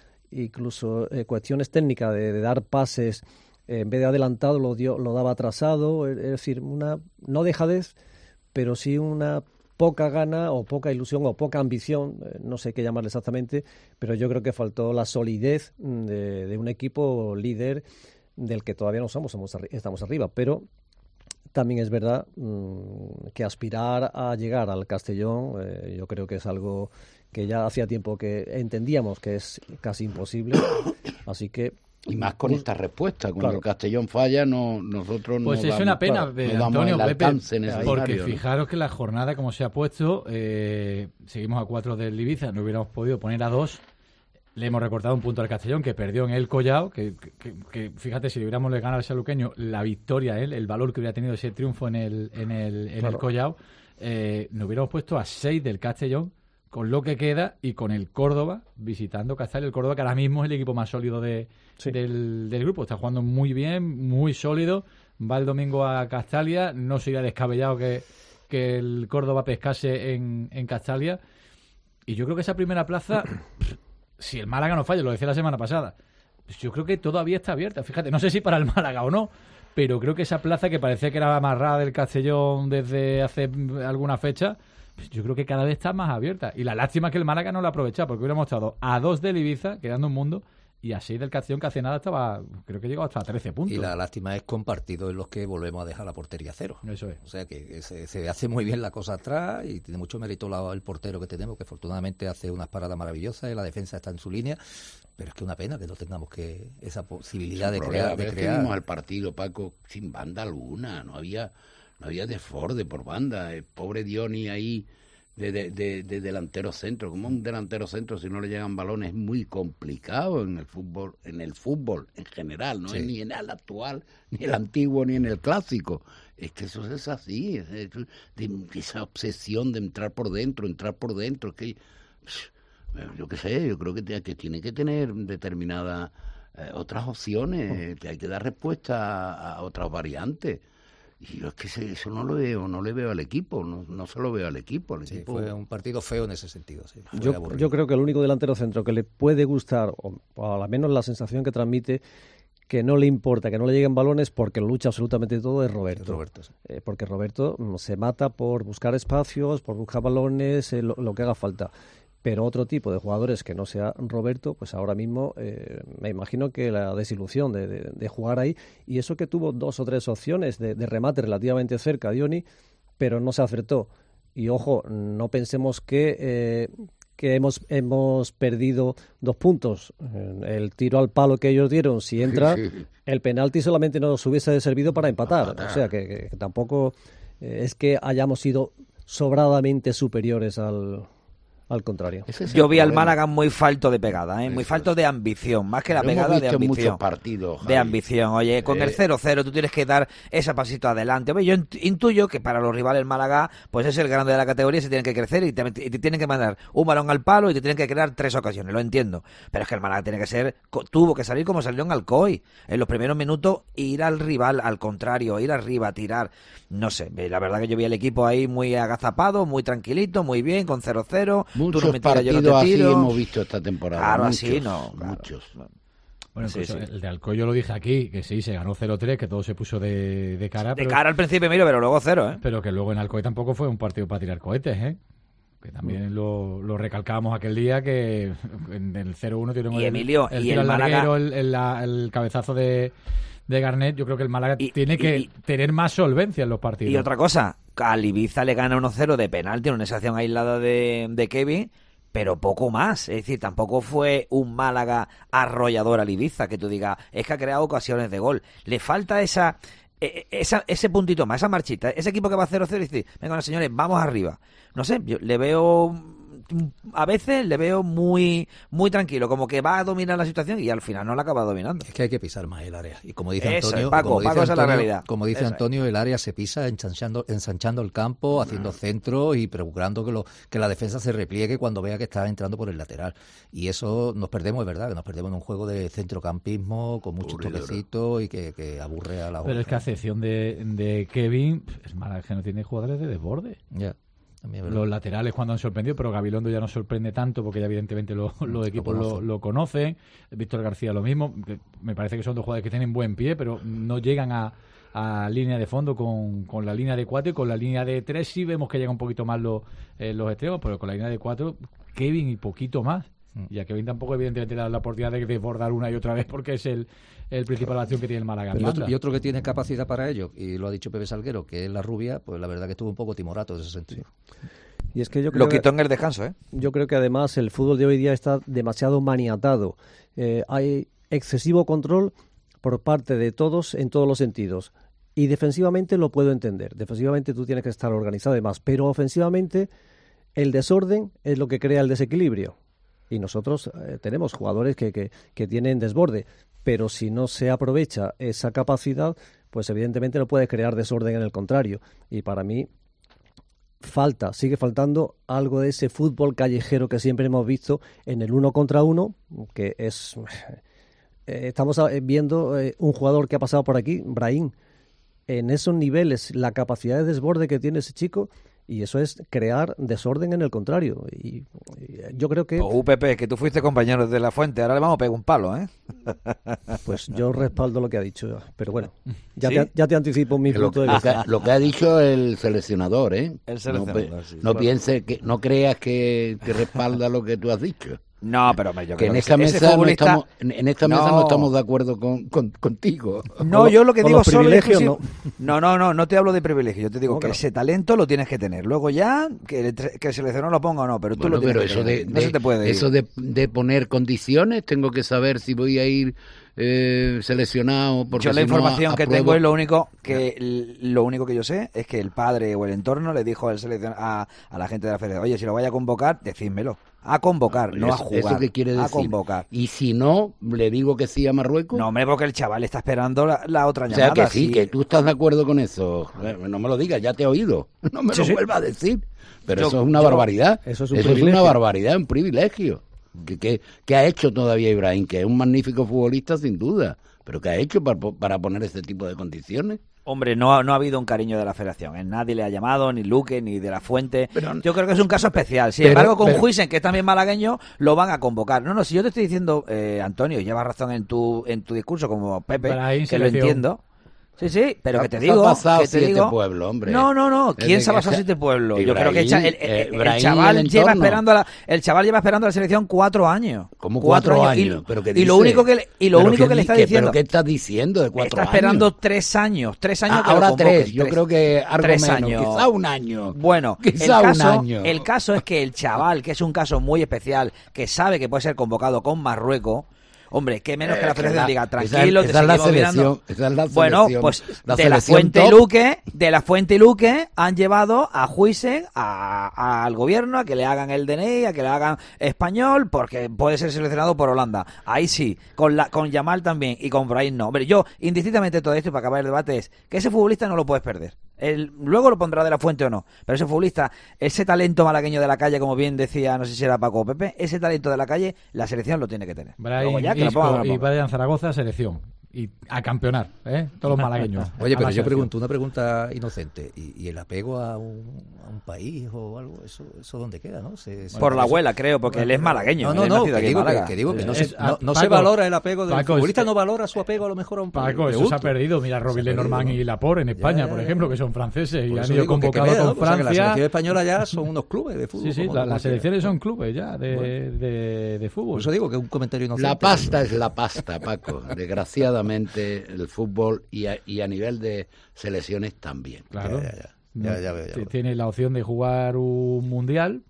incluso eh, cuestiones técnicas de, de dar pases, eh, en vez de adelantado lo, dio, lo daba atrasado. Es, es decir, una no dejadez, pero sí una poca gana o poca ilusión o poca ambición, eh, no sé qué llamarle exactamente, pero yo creo que faltó la solidez de, de un equipo líder del que todavía no somos, somos arri- estamos arriba, pero también es verdad mmm, que aspirar a llegar al Castellón, eh, yo creo que es algo que ya hacía tiempo que entendíamos que es casi imposible, así que... Y más con esta respuesta, cuando claro. el Castellón falla, no nosotros no pues damos, es una pena, claro, de no Antonio, damos el Pepe, alcance necesario, porque ¿no? fijaros que la jornada como se ha puesto, eh, seguimos a cuatro del Ibiza, no hubiéramos podido poner a dos, le hemos recortado un punto al Castellón, que perdió en el Collao, que, que, que fíjate, si le hubiéramos ganado al saluqueño, la victoria, él, el valor que hubiera tenido ese triunfo en el, en el, en claro. el Collao, eh, nos hubiéramos puesto a seis del Castellón, con lo que queda, y con el Córdoba visitando Castalia, el Córdoba que ahora mismo es el equipo más sólido de, sí. del, del grupo, está jugando muy bien, muy sólido, va el domingo a Castalia, no sería descabellado que, que el Córdoba pescase en, en Castalia, y yo creo que esa primera plaza, si el Málaga no falla, lo decía la semana pasada, pues yo creo que todavía está abierta, fíjate, no sé si para el Málaga o no, pero creo que esa plaza que parecía que era amarrada del Castellón desde hace alguna fecha, yo creo que cada vez está más abierta. Y la lástima es que el Málaga no lo ha aprovechado, porque hubiéramos estado a dos del Ibiza, quedando un mundo, y a seis del Castellón, que hace nada estaba, creo que llegó hasta trece puntos. Y la lástima es con partidos en los que volvemos a dejar la portería cero. Eso es. O sea que se, se hace muy bien la cosa atrás y tiene mucho mérito la, el portero que tenemos, que afortunadamente hace unas paradas maravillosas y la defensa está en su línea. Pero es que una pena que no tengamos que esa posibilidad de crear. De crear. Vimos el partido, Paco, sin banda alguna, no había... No había desborde por banda. El pobre Dioni ahí de, de, de, de delantero centro. Como un delantero centro, si no le llegan balones, es muy complicado en el fútbol, en el fútbol en general, no sí. es ni en el actual, ni el antiguo, ni en el clásico. Es que eso es así, es, es, de, esa obsesión de entrar por dentro, entrar por dentro, es que yo qué sé, yo creo que, te, que tiene que tener determinadas eh, otras opciones, que hay que dar respuesta a, a otras variantes. Y yo es que eso no lo veo, no le veo al equipo, no, no se lo veo al equipo. Al sí, equipo. Fue un partido feo en ese sentido. Sí, yo, yo creo que el único delantero centro que le puede gustar, o, o al menos la sensación que transmite, que no le importa, que no le lleguen balones porque lo lucha absolutamente todo, es Roberto. Roberto sí. eh, porque Roberto se mata por buscar espacios, por buscar balones, eh, lo, lo que haga falta. Pero otro tipo de jugadores que no sea Roberto, pues ahora mismo eh, me imagino que la desilusión de, de, de jugar ahí, y eso que tuvo dos o tres opciones de, de remate relativamente cerca, Diony, pero no se acertó. Y ojo, no pensemos que, eh, que hemos, hemos perdido dos puntos. El tiro al palo que ellos dieron, si entra, sí, sí. el penalti solamente nos hubiese servido para empatar. empatar. O sea, que, que, que tampoco eh, es que hayamos sido sobradamente superiores al... Al contrario. Yo vi al Málaga muy falto de pegada, ¿eh? muy falto de ambición, más que la pegada de ambición. Muchos partidos, Javi. De ambición. Oye, con eh. el cero cero tú tienes que dar ese pasito adelante. Oye, yo intuyo que para los rivales Málaga, pues es el grande de la categoría y se tienen que crecer y te, y te tienen que mandar un balón al palo y te tienen que crear tres ocasiones, lo entiendo. Pero es que el Málaga tiene que ser, tuvo que salir como salió en Alcoy. En los primeros minutos ir al rival, al contrario, ir arriba, tirar. No sé, la verdad que yo vi al equipo ahí muy agazapado, muy tranquilito, muy bien, con cero cero. Muchos no partidos no así hemos visto esta temporada. Claro, muchos, así no. Claro. Muchos. Bueno, sí, incluso sí. el de Alcoy yo lo dije aquí, que sí, se ganó cero tres, que todo se puso de, de cara. De pero, cara al principio, miro, pero luego cero, ¿eh? Pero que luego en Alcoy tampoco fue un partido para tirar cohetes, ¿eh? Que también mm. lo, lo recalcábamos aquel día, que en el cero uno tuvieron y el, Emilio, el, y tiro el al larguero, Málaga... el, el, el, el cabezazo de... de Garnet. Yo creo que el Málaga y, tiene que y, tener más solvencia en los partidos. Y otra cosa, al Ibiza le gana uno cero de penalti, una sensación aislada de, de Kevin, pero poco más. Es decir, tampoco fue un Málaga arrollador al Ibiza, que tú digas, es que ha creado ocasiones de gol. Le falta esa, esa ese puntito más, esa marchita, ese equipo que va a cero cero y dice, venga, bueno, señores, vamos arriba. No sé, yo le veo... a veces le veo muy muy tranquilo, como que va a dominar la situación y al final no la acaba dominando. Es que hay que pisar más el área. Y como dice Eso, Antonio, Paco, como dice Paco, esa Antonio, es la realidad. Como dice Eso Antonio, es. el área se pisa ensanchando, ensanchando el campo, haciendo centros y procurando que, lo, que la defensa se repliegue cuando vea que está entrando por el lateral. Y eso nos perdemos, es verdad, que nos perdemos en un juego de centrocampismo con muchos toquecitos y que, que aburre a la hora. Pero es que a excepción de, de Kevin, es Málaga que no tiene jugadores de desborde. Ya. Los laterales cuando han sorprendido, pero Gabilondo ya no sorprende tanto porque ya evidentemente los, los equipos lo, lo conocen. Víctor García lo mismo. Me parece que son dos jugadores que tienen buen pie, pero no llegan a, a línea de fondo con, con la línea de cuatro, y con la línea de tres sí vemos que llegan un poquito más los, eh, los extremos, pero con la línea de cuatro, Kevin y poquito más. Y a Kevin tampoco evidentemente le da la oportunidad de desbordar una y otra vez porque es el, el principal acción que tiene el Málaga. Y otro, y otro que tiene capacidad para ello, y lo ha dicho Pepe Salguero, que es la rubia, pues la verdad que estuvo un poco timorato en ese sentido. Y es que yo creo lo quitó que, en el descanso, ¿eh? Yo creo que además el fútbol de hoy día está demasiado maniatado. Eh, hay excesivo control por parte de todos en todos los sentidos. Y defensivamente lo puedo entender. Defensivamente tú tienes que estar organizado además, pero ofensivamente el desorden es lo que crea el desequilibrio. Y nosotros eh, tenemos jugadores que, que, que tienen desborde, pero si no se aprovecha esa capacidad, pues evidentemente no puede crear desorden en el contrario. Y para mí falta, sigue faltando algo de ese fútbol callejero que siempre hemos visto en el uno contra uno, que es... Eh, estamos viendo eh, un jugador que ha pasado por aquí, Brahim, en esos niveles, la capacidad de desborde que tiene ese chico... Y eso es crear desorden en el contrario. Y, y yo creo que... O U P P, que tú fuiste compañero de La Fuente, ahora le vamos a pegar un palo, ¿eh? Pues yo respaldo lo que ha dicho. Pero bueno, ya, ¿Sí? te, ya te anticipo mi lo, punto de vista. Lo que, lo que ha dicho el seleccionador, ¿eh? El seleccionador, no, sí. No pienses que... No creas que, que respalda lo que tú has dicho. No, pero yo que creo en que esta ese mesa futbolista... no estamos, en esta no. mesa no estamos de acuerdo con, con contigo. No, yo lo que digo los solo privilegios, es no. no, no, no, no te hablo de privilegio. Yo te digo no, que claro. ese talento lo tienes que tener. Luego ya que el, que el seleccionador lo ponga o no, pero tú Bueno, lo tienes pero que eso tener. de, no se te puede eso de, de poner condiciones, tengo que saber si voy a ir eh, seleccionado. Porque yo la si no, información a- que apruebo. tengo es lo único que lo único que yo sé es que el padre o el entorno le dijo al seleccion- a, a la gente de la federación, oye, si lo vaya a convocar, decídmelo. A convocar, no a Eso- jugar. ¿Eso qué quiere a decir? convocar. Y si no, le digo que sí a Marruecos. No, hombre, porque el chaval está esperando la, la otra O llamada. sea que sí, sí. que tú estás de acuerdo con eso. Eh, No me lo digas, ya te he oído. No me Sí, lo sí. vuelvas a decir. Pero Yo- eso es una yo- barbaridad. eso es un una privilegio. barbaridad, un privilegio. ¿Qué, qué, qué ha hecho todavía Ibrahim? Que es un magnífico futbolista, sin duda. Pero ¿qué ha hecho para, para poner este tipo de condiciones? Hombre, no ha, no ha habido un cariño de la federación. ¿eh? Nadie le ha llamado, ni Luque, ni de la Fuente. Yo creo que es un caso especial. Sin pero- embargo, con pero- Huijsen, que es también malagueño, lo van a convocar. No, no, si yo te estoy diciendo, eh, Antonio, y llevas razón en tu en tu discurso, como Pepe, Brahim, que lo selección. entiendo. Sí, sí, pero que te Se digo... ha pasado que te siete digo, pueblos, hombre. No, no, no. ¿Quién Desde se ha que pasado se- siete pueblos? Yo Ibrahim, creo que el, cha- el- el- eh, el Ibrahim y chaval el lleva entorno. esperando a la, el chaval lleva esperando a la selección cuatro años. ¿Cómo cuatro años? Y, ¿Pero qué y lo dice? único que le, y lo ¿Pero único qué que le di- está qué- diciendo... ¿Pero qué estás diciendo de cuatro Está esperando años? tres años. Tres años Ah, que lo ahora convoquen, tres. Yo tres. creo que algo Tres menos. años. Quizá un año. Bueno, Quizá el un caso, año. el caso es que el chaval, que es un caso muy especial, que sabe que puede ser convocado con Marruecos, hombre, qué menos que la Eh, federación la- diga, esa es- tranquilo, te esa es la seguimos mirando. selección, esa es la Bueno, selección, pues la de la selección Fuente top. Luque, de la Fuente Luque han llevado a Huijsen a- al gobierno a que le hagan el D N I, a que le hagan español, porque puede ser seleccionado por Holanda. Ahí sí, con la con Yamal también y con Brahim no. Hombre, yo, indistintamente todo esto, y para acabar el debate, es que ese futbolista no lo puedes perder. El, luego lo pondrá de la Fuente o no, pero ese futbolista, ese talento malagueño de la calle, como bien decía, no sé si era Paco o Pepe, ese talento de la calle, la selección lo tiene que tener. Brahim, Luego ya, que lo Isco ponga, que lo y ponga. Brian Zaragoza, selección. Y a campeonar, ¿eh? Todos los malagueños. Oye, A pero la yo selección. pregunto una pregunta inocente. ¿Y, y el apego a un, a un país o algo? ¿Eso, eso dónde queda, no? Se- se- Por la eso- abuela, creo, porque él es malagueño. No, no, él es no, nacido que aquí en digo, que, Málaga. que digo que no, Es- se, no, no Paco, se valora el apego del Paco, futbolista, es- no valora su apego a lo mejor a un país. Paco, eso se ha perdido. Mira, Robin Lenormand y Laporte en España, por ejemplo, que son franceses y Por han eso ido digo que convocados queda, ¿no? con O sea, que la Francia. selección española ya son unos clubes de fútbol. Sí, sí, como- la- como las cualquiera. selecciones son clubes ya de, de, de fútbol. Por eso digo que es un comentario inocente. La pasta es la pasta, Paco. Desgraciadamente, el fútbol y a, y a nivel de selecciones también. Claro. Ya, ya, ya. Ya, ya veo, ya T- veo. Tiene la opción de jugar un mundial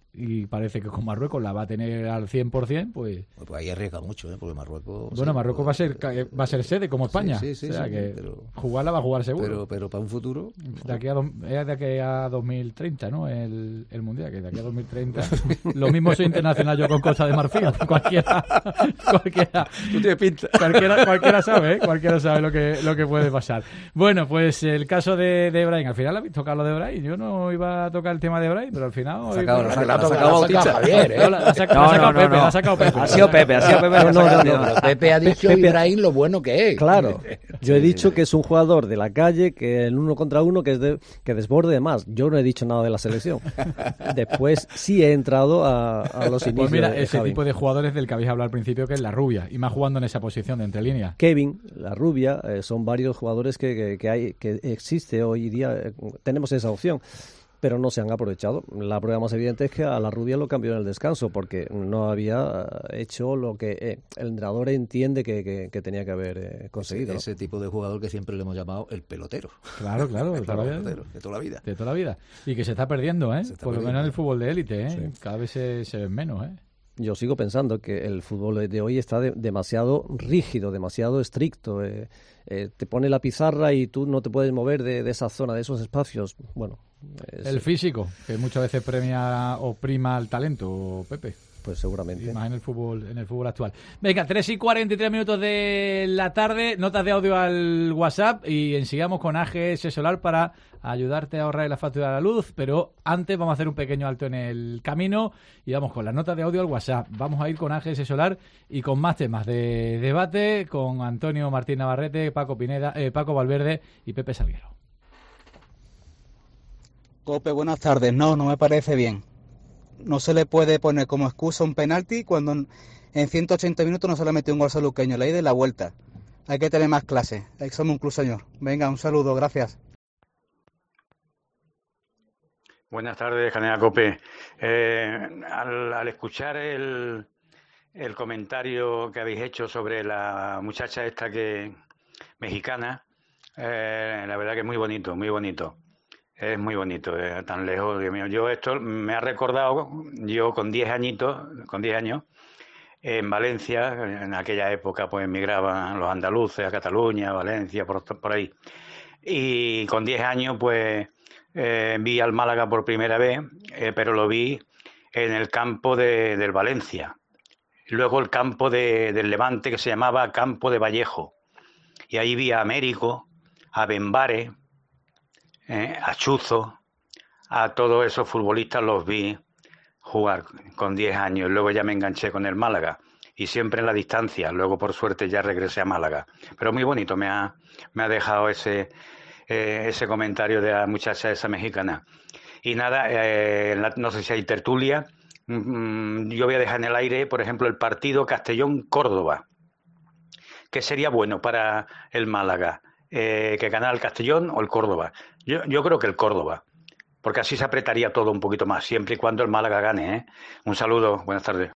y parece que con Marruecos la va a tener al cien por ciento, pues... Pues ahí arriesga mucho, ¿eh? Porque Marruecos... Bueno, sí, Marruecos va a ser ca- va a ser sede como España. Sí, sí, sí, o sea sí, que pero- jugarla va a jugar seguro. Pero, pero para un futuro... De aquí a, do- es de aquí a dos mil treinta, ¿no? El, el Mundial, que de aquí a dos mil treinta... Lo mismo soy internacional yo con Costa de Marfil. Cualquiera... cualquiera Tú tienes pinta. Cualquiera, cualquiera sabe, ¿eh? Cualquiera sabe lo que, lo que puede pasar. Bueno, pues el caso de, de Brahim. Al final habéis tocado lo de Brahim. Yo no iba a tocar el tema de Brahim, pero al final... hoy- sacado, la ha La sacado, ha la ha sacado Bautista. Javier, ¿eh? No, la, la ha saca- No, la ha sacado no, no, Pepe, no. la ha sacado Pepe. Ha sido Pepe, ha sido Pepe. No, no, no, Pero Pepe ha dicho Pepe- Ibrahim lo bueno que es. Claro, yo he dicho que es un jugador de la calle, que el uno contra uno que es de, que desborde más. Yo no he dicho nada de la selección. Después sí he entrado a, a los inicios. Pues mira, de ese Javi. tipo de jugadores del que habéis hablado al principio, que es la rubia, y más jugando en esa posición de entre líneas. Kevin, la rubia, eh, son varios jugadores que, que, que hay, que existe hoy día. Eh, tenemos esa opción, pero no se han aprovechado. La prueba más evidente es que a la rubia lo cambió en el descanso porque no había eh, hecho lo que eh, el entrenador entiende que, que, que tenía que haber eh, conseguido. Ese, ¿no? ese tipo de jugador que siempre le hemos llamado el pelotero. Claro, claro, de toda la vida. pelotero, de toda la vida. De toda la vida. Y que se está perdiendo, ¿eh? Se está Por lo perdiendo. menos en el fútbol de élite, ¿eh? Sí. Cada vez se, se ven menos, ¿eh? Yo sigo pensando que el fútbol de hoy está de- demasiado rígido, demasiado estricto. eh, eh, te pone la pizarra y tú no te puedes mover de, de esa zona, de esos espacios. Bueno, es- El físico, que muchas veces premia o prima al talento, Pepe. pues seguramente. Y más en el fútbol, en el fútbol actual. Venga, tres y cuarenta y tres minutos de la tarde, notas de audio al WhatsApp y ensigamos con A G S Solar para ayudarte a ahorrar la factura de la luz, pero antes vamos a hacer un pequeño alto en el camino y vamos con las notas de audio al WhatsApp. Vamos a ir con A G S Solar y con más temas de debate con Antonio Martín Navarrete, Paco Pineda, eh, Paco Valverde y Pepe Salguero. Cope, buenas tardes. No, no me parece bien. No se le puede poner como excusa un penalti cuando en- en ciento ochenta minutos no se le metió un gol saluqueño. La ida y la vuelta. Hay que tener más clase. Somos un club, señor. Venga, un saludo. Gracias. Buenas tardes, Canela Cope. Eh, al, al escuchar el, el comentario que habéis hecho sobre la muchacha esta que mexicana, eh, la verdad que es muy bonito, muy bonito. Es muy bonito, eh, tan lejos, Dios mío. Yo esto me ha recordado, yo con diez añitos, con diez años, en Valencia. En aquella época pues emigraban los andaluces a Cataluña, Valencia, por, por ahí. Y con diez años pues eh, vi al Málaga por primera vez, eh, pero lo vi en el campo de, del Valencia. Luego el campo de, del Levante, que se llamaba Campo de Vallejo. Y ahí vi a Américo, a Bembare, eh, a Chuzo, a todos esos futbolistas los vi jugar con diez años. Luego ya me enganché con el Málaga. Y siempre en la distancia. Luego, por suerte, ya regresé a Málaga. Pero muy bonito, me ha, me ha dejado ese, eh, ese comentario de la muchacha esa mexicana. Y nada, eh, la, no sé si hay tertulia. Mm, yo voy a dejar en el aire, por ejemplo, el partido Castellón-Córdoba. ¿Qué sería bueno para el Málaga? Eh, ¿Que ganara el Castellón o el Córdoba? Yo, yo creo que el Córdoba. Porque así se apretaría todo un poquito más, siempre y cuando el Málaga gane, ¿eh? Un saludo, buenas tardes.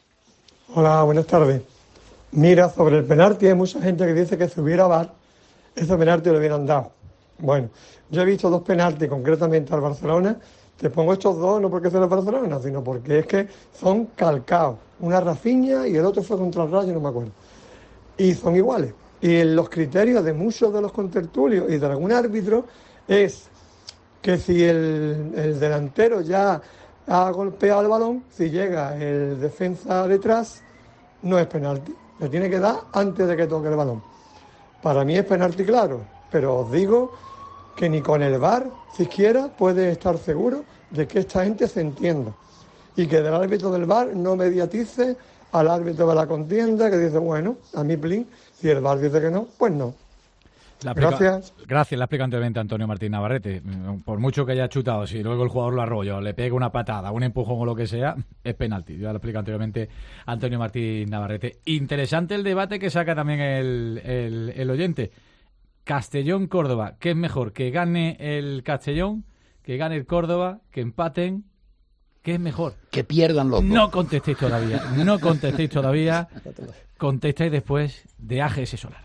Hola, buenas tardes. Mira, sobre el penalti hay mucha gente que dice que si hubiera V A R, ese penalti lo hubieran dado. Bueno, yo he visto dos penaltis concretamente al Barcelona. Te pongo estos dos no porque sea el Barcelona, sino porque es que son calcados. Una Rafinha y el otro fue contra el Rayo, no me acuerdo. Y son iguales. Y los criterios de muchos de los contertulios y de algún árbitro es que si el, el delantero ya ha golpeado el balón, si llega el defensa detrás, no es penalti. Le tiene que dar antes de que toque el balón. Para mí es penalti claro, pero os digo que ni con el V A R siquiera puede estar seguro de que esta gente se entienda. Y que del árbitro del V A R no mediatice al árbitro de la contienda que dice, bueno, a mí plin, si el V A R dice que no, pues no. La aplica, Gracias. Gracias, la explica anteriormente Antonio Martín Navarrete. Por mucho que haya chutado, si luego el jugador lo arrolla, le pega una patada, un empujón o lo que sea, es penalti. Ya lo explica anteriormente Antonio Martín Navarrete. Interesante el debate que saca también el, el, el oyente. Castellón-Córdoba, ¿qué es mejor? ¿Que gane el Castellón? ¿Que gane el Córdoba? ¿Que empaten? ¿Qué es mejor? Que pierdan los dos. No contestéis todavía, no contestéis todavía. Contestáis después de A G S Solar.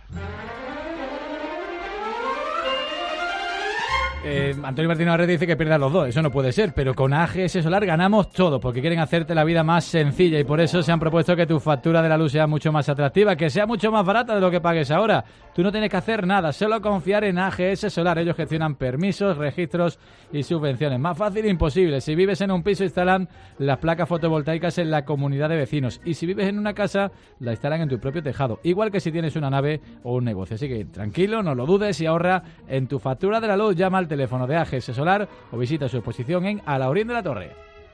Eh, Antonio Martín Navarrete dice que pierdan los dos, eso no puede ser, pero con A G S Solar ganamos todo, porque quieren hacerte la vida más sencilla y por eso se han propuesto que tu factura de la luz sea mucho más atractiva, que sea mucho más barata de lo que pagues ahora. Tú no tienes que hacer nada, solo confiar en A G S Solar. Ellos gestionan permisos, registros y subvenciones. Más fácil e imposible. Si vives en un piso, instalan las placas fotovoltaicas en la comunidad de vecinos, y si vives en una casa, la instalan en tu propio tejado, igual que si tienes una nave o un negocio. Así que tranquilo, no lo dudes y ahorra en tu factura de la luz. Llama al teléfono de A G S Solar o visita su exposición en Alaurín de la Torre.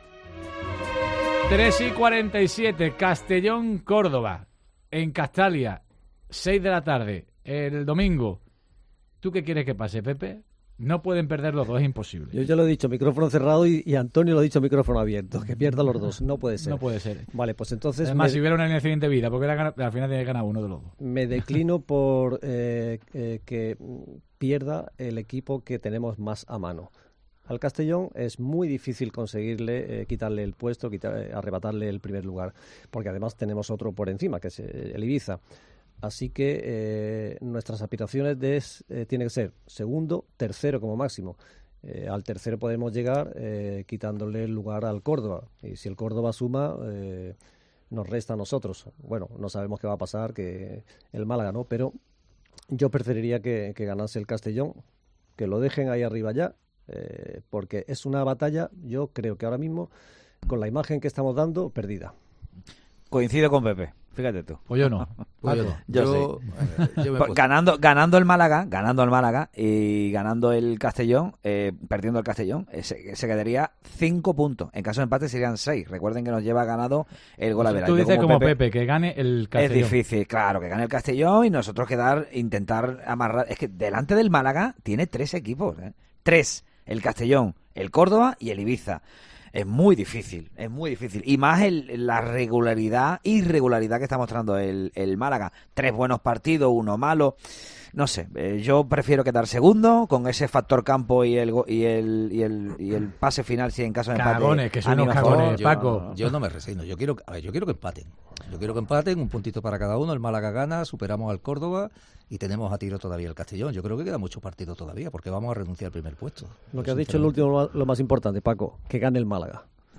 tres y cuarenta y siete, Castellón, Córdoba, en Castalia, seis de la tarde, el domingo. ¿Tú qué quieres que pase, Pepe? No pueden perder los dos, es imposible. Yo ya lo he dicho, micrófono cerrado, y, y Antonio lo ha dicho, micrófono abierto. Que pierdan los dos, no puede ser. No puede ser. Vale, pues entonces... Además, me, si hubiera una alineación de vida, porque era, al final tiene que ganar uno de los dos. Me declino por eh, eh, que pierda el equipo que tenemos más a mano. Al Castellón es muy difícil conseguirle, eh, quitarle el puesto, quitar, eh, arrebatarle el primer lugar, porque además tenemos otro por encima, que es el Ibiza. Así que eh, nuestras aspiraciones de, eh, tienen que ser segundo, tercero como máximo. Eh, al tercero podemos llegar eh, quitándole el lugar al Córdoba. Y si el Córdoba suma, eh, nos resta a nosotros. Bueno, no sabemos qué va a pasar, que el Málaga no, pero yo preferiría que, que ganase el Castellón, que lo dejen ahí arriba ya, eh, porque es una batalla, yo creo que ahora mismo, con la imagen que estamos dando, perdida. Coincido con Pepe, fíjate tú. Pues yo no. Pues yo no. Yo, yo, sí. eh, yo me ganando, ganando el Málaga, ganando el Málaga y ganando el Castellón, eh, perdiendo el Castellón, eh, se, se quedaría cinco puntos. En caso de empate serían seis. Recuerden que nos lleva ganado el gol a ver. Tú dices como, como Pepe, Pepe, que gane el Castellón. Es difícil, claro, que gane el Castellón y nosotros quedar, intentar amarrar. Es que delante del Málaga tiene tres equipos, ¿eh? Tres. El Castellón, el Córdoba y el Ibiza. Es muy difícil, es muy difícil. Y más el, la regularidad, irregularidad que está mostrando el, el Málaga. Tres buenos partidos, uno malo. No sé, eh, yo prefiero quedar segundo con ese factor campo y el y el y el, y el pase final si en caso de empate. Cagones, que son unos cagones, yo, Paco. Yo no me resigno, yo quiero, a ver, yo quiero que empaten. Yo quiero que empaten, un puntito para cada uno. El Málaga gana, superamos al Córdoba y tenemos a tiro todavía el Castellón. Yo creo que queda mucho partido todavía porque vamos a renunciar al primer puesto. Lo que has dicho el último, lo más importante, Paco, que gane el Málaga.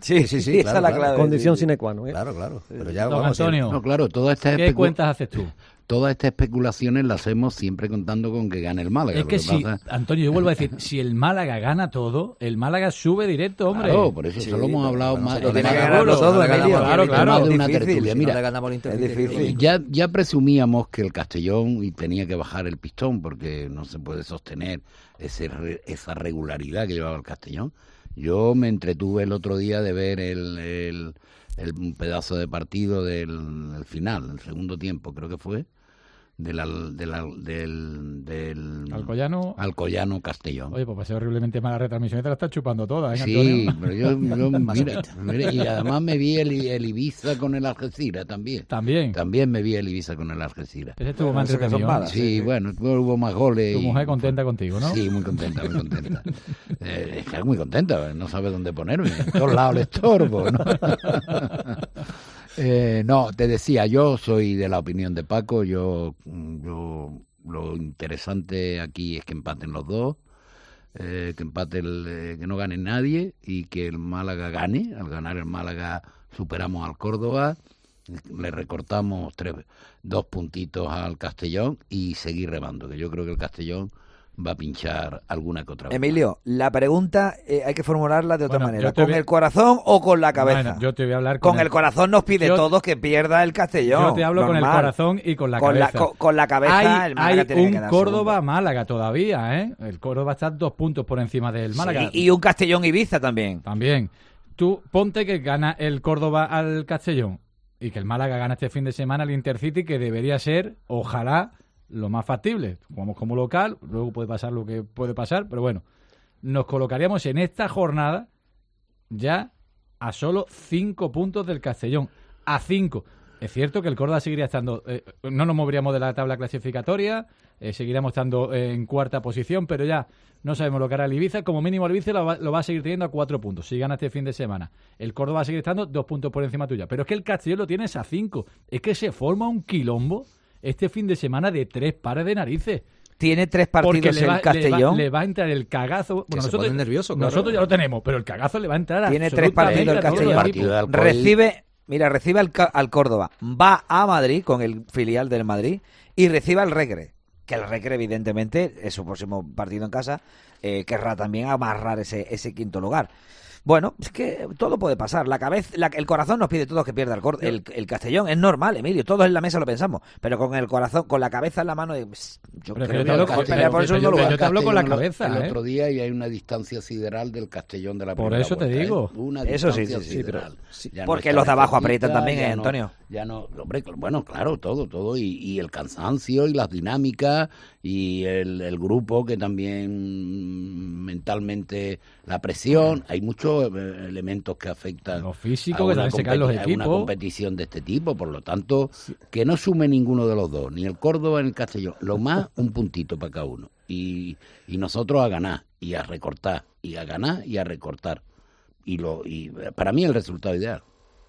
Sí, sí, sí, esa es la clave. Condición sí, sine qua non. ¿eh? Claro, claro. Pero ya Don vamos, Antonio, No, claro, todas estas ¿qué especu- cuentas haces tú? Todas estas especulaciones las hacemos siempre contando con que gane el Málaga. Es Lo que si, pasa- Antonio, yo vuelvo a decir, si el Málaga gana todo, el Málaga sube directo, hombre. Claro, por eso eso lo hemos hablado Bueno, más. se lo tiene que más- ganar más- todo, más- Emilio. más- Claro, claro. más de una Difícil, tertulia. si Mira, no le ganamos al Intercity, es difícil. ya, ya presumíamos que el Castellón y tenía que bajar el pistón porque no se puede sostener ese, re- esa regularidad que llevaba el Castellón. Yo me entretuve el otro día de ver el, el, el un pedazo de partido del el final, el segundo tiempo creo que fue, del, al- del, al- del, del Alcoyano. Alcoyano Castellón. Oye, pues va a ser horriblemente mala retransmisión y te la estás chupando toda, ¿eh, Sí, Antonio? pero yo, yo mira, mira, y además me vi el, el Ibiza con el Algeciras también. También. También me vi el Ibiza con el Algeciras. Ese estuvo más Eso que son entretenido. malas. Sí, sí, sí. bueno, hubo más goles. Tu y- mujer contenta contigo, ¿no? Sí, muy contenta, muy contenta. Eh, está muy contenta, no sabe dónde ponerme. En todos lados le estorbo, ¿no? Eh, no, te decía, yo soy de la opinión de Paco. Yo, yo lo interesante aquí es que empaten los dos, eh, que empate el, eh, que no gane nadie y que el Málaga gane. Al ganar el Málaga superamos al Córdoba, le recortamos tres, dos puntitos al Castellón y seguir remando, que yo creo que el Castellón va a pinchar alguna que otra vez. Emilio, la pregunta eh, hay que formularla de otra Bueno, manera. yo te ¿Con voy- el corazón o con la cabeza? Bueno, yo te voy a hablar con el corazón nos pide yo- todos que pierda el Castellón. Yo te hablo con el normal. corazón y con la Con la- cabeza. con- con la cabeza, hay, el Málaga hay tiene que un quedar Córdoba-Málaga todavía, ¿eh? El Córdoba está dos puntos por encima del Málaga. Sí, y un Castellón-Ibiza también. También. Tú ponte que gana el Córdoba al Castellón y que el Málaga gana este fin de semana al Intercity, que debería ser, ojalá, lo más factible. Jugamos como local, luego puede pasar lo que puede pasar, pero bueno, nos colocaríamos en esta jornada ya a solo cinco puntos del Castellón. A cinco. Es cierto que el Córdoba seguiría estando, eh, no nos moveríamos de la tabla clasificatoria, eh, seguiríamos estando en cuarta posición, pero ya no sabemos lo que hará el Ibiza. Como mínimo el Ibiza lo va, lo va a seguir teniendo a cuatro puntos, si gana este fin de semana. El Córdoba va a seguir estando dos puntos por encima tuya. Pero es que el Castellón lo tienes a cinco. Es que se forma un quilombo este fin de semana de tres pares de narices. Tiene tres Porque partidos le va, el Castellón. Le va, le va a entrar el cagazo. Bueno, se nosotros, ponen nerviosos, claro. nosotros ya lo tenemos, pero el cagazo le va a entrar a Tiene tres partidos el Castellón. Recibe, mira, recibe al, Ca- al Córdoba, va a Madrid con el filial del Madrid y recibe al Recre, que el Recre evidentemente es su próximo partido en casa, eh, querrá también amarrar ese, ese quinto lugar. Bueno, es que todo puede pasar. La cabeza, la- el corazón nos pide todos que pierda el, Cor- el, el Castellón. Es normal, Emilio. Todos en la mesa lo pensamos. Pero con el corazón, con la cabeza en la mano, de, pss, yo Pero creo yo te que hablo el con- Castellón pelea por el pero segundo yo- lugar. yo te hablo con la Castellón cabeza, El ¿eh? otro día y hay una distancia sideral del Castellón de la Por primera eso te vuelta, ¿eh? digo. Una Eso sí, distancia sí, sí, pero- sideral. sí, Ya no porque está los de abajo Recetita, aprietan también, ya ¿eh, no- Antonio? Ya no, hombre, bueno, claro, todo, todo. Y, y el cansancio y las dinámicas y el, el grupo que también mm, mentalmente la presión. Hay muchos eh, elementos que afectan Lo físico, a que una también se caen los competi- a una equipos. competición de este tipo. Por lo tanto, que no sume ninguno de los dos, ni el Córdoba ni el Castellón. Lo más, un puntito para cada uno. Y, y nosotros a ganar y a recortar, y a ganar y a recortar. Y, lo, y para mí el resultado ideal.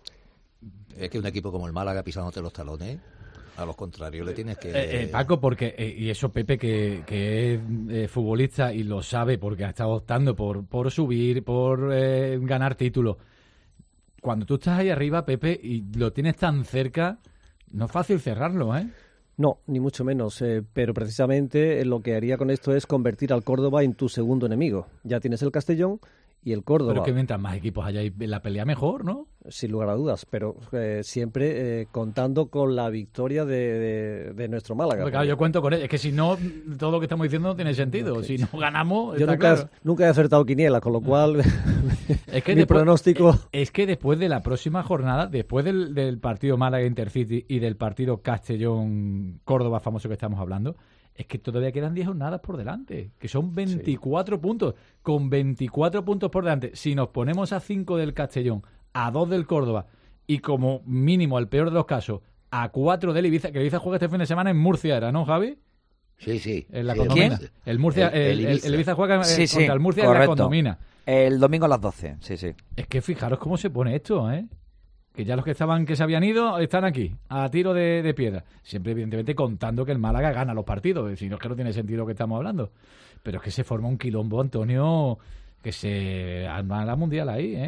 Es que un equipo como el Málaga pisándote los talones, a los contrarios le tienes que... Eh, eh, Paco, porque, eh, y eso Pepe, que, que es eh, futbolista y lo sabe porque ha estado optando por, por subir, por eh, ganar títulos. Cuando tú estás ahí arriba, Pepe, y lo tienes tan cerca, no es fácil cerrarlo, ¿eh? No, ni mucho menos, eh, pero precisamente eh, lo que haría con esto es convertir al Córdoba en tu segundo enemigo. Ya tienes el Castellón y el Córdoba. Pero que mientras más equipos haya en la pelea, mejor, ¿no? Sin lugar a dudas, pero eh, siempre eh, contando con la victoria de, de, de nuestro Málaga. Porque, claro, yo cuento con él. Es que si no, todo lo que estamos diciendo no tiene sentido. Si no ganamos, Yo está nunca, claro. nunca he acertado quinielas, con lo cual Es que mi después, pronóstico... Es que después de la próxima jornada, después del, del partido Málaga-Intercity y del partido Castellón-Córdoba famoso que estamos hablando, es que todavía quedan diez jornadas por delante, que son veinticuatro puntos. Con veinticuatro puntos por delante, si nos ponemos a cinco del Castellón, a dos del Córdoba y como mínimo, al peor de los casos, a cuatro del Ibiza, que el Ibiza juega este fin de semana en Murcia, ¿era, no, Javi? Sí, sí. En la sí, Condomina. ¿quién? El Murcia, El- el, el el- Ibiza. el Ibiza juega eh, Sí, sí, contra el Murcia en la correcto. Condomina. El domingo a las doce, sí, sí. Es que fijaros cómo se pone esto, ¿eh? Que ya los que estaban, que se habían ido, están aquí, a tiro de, de piedra. Siempre, evidentemente, contando que el Málaga gana los partidos. Si no, es que no tiene sentido lo que estamos hablando. Pero es que se forma un quilombo, Antonio, que se arma la mundial ahí, ¿eh?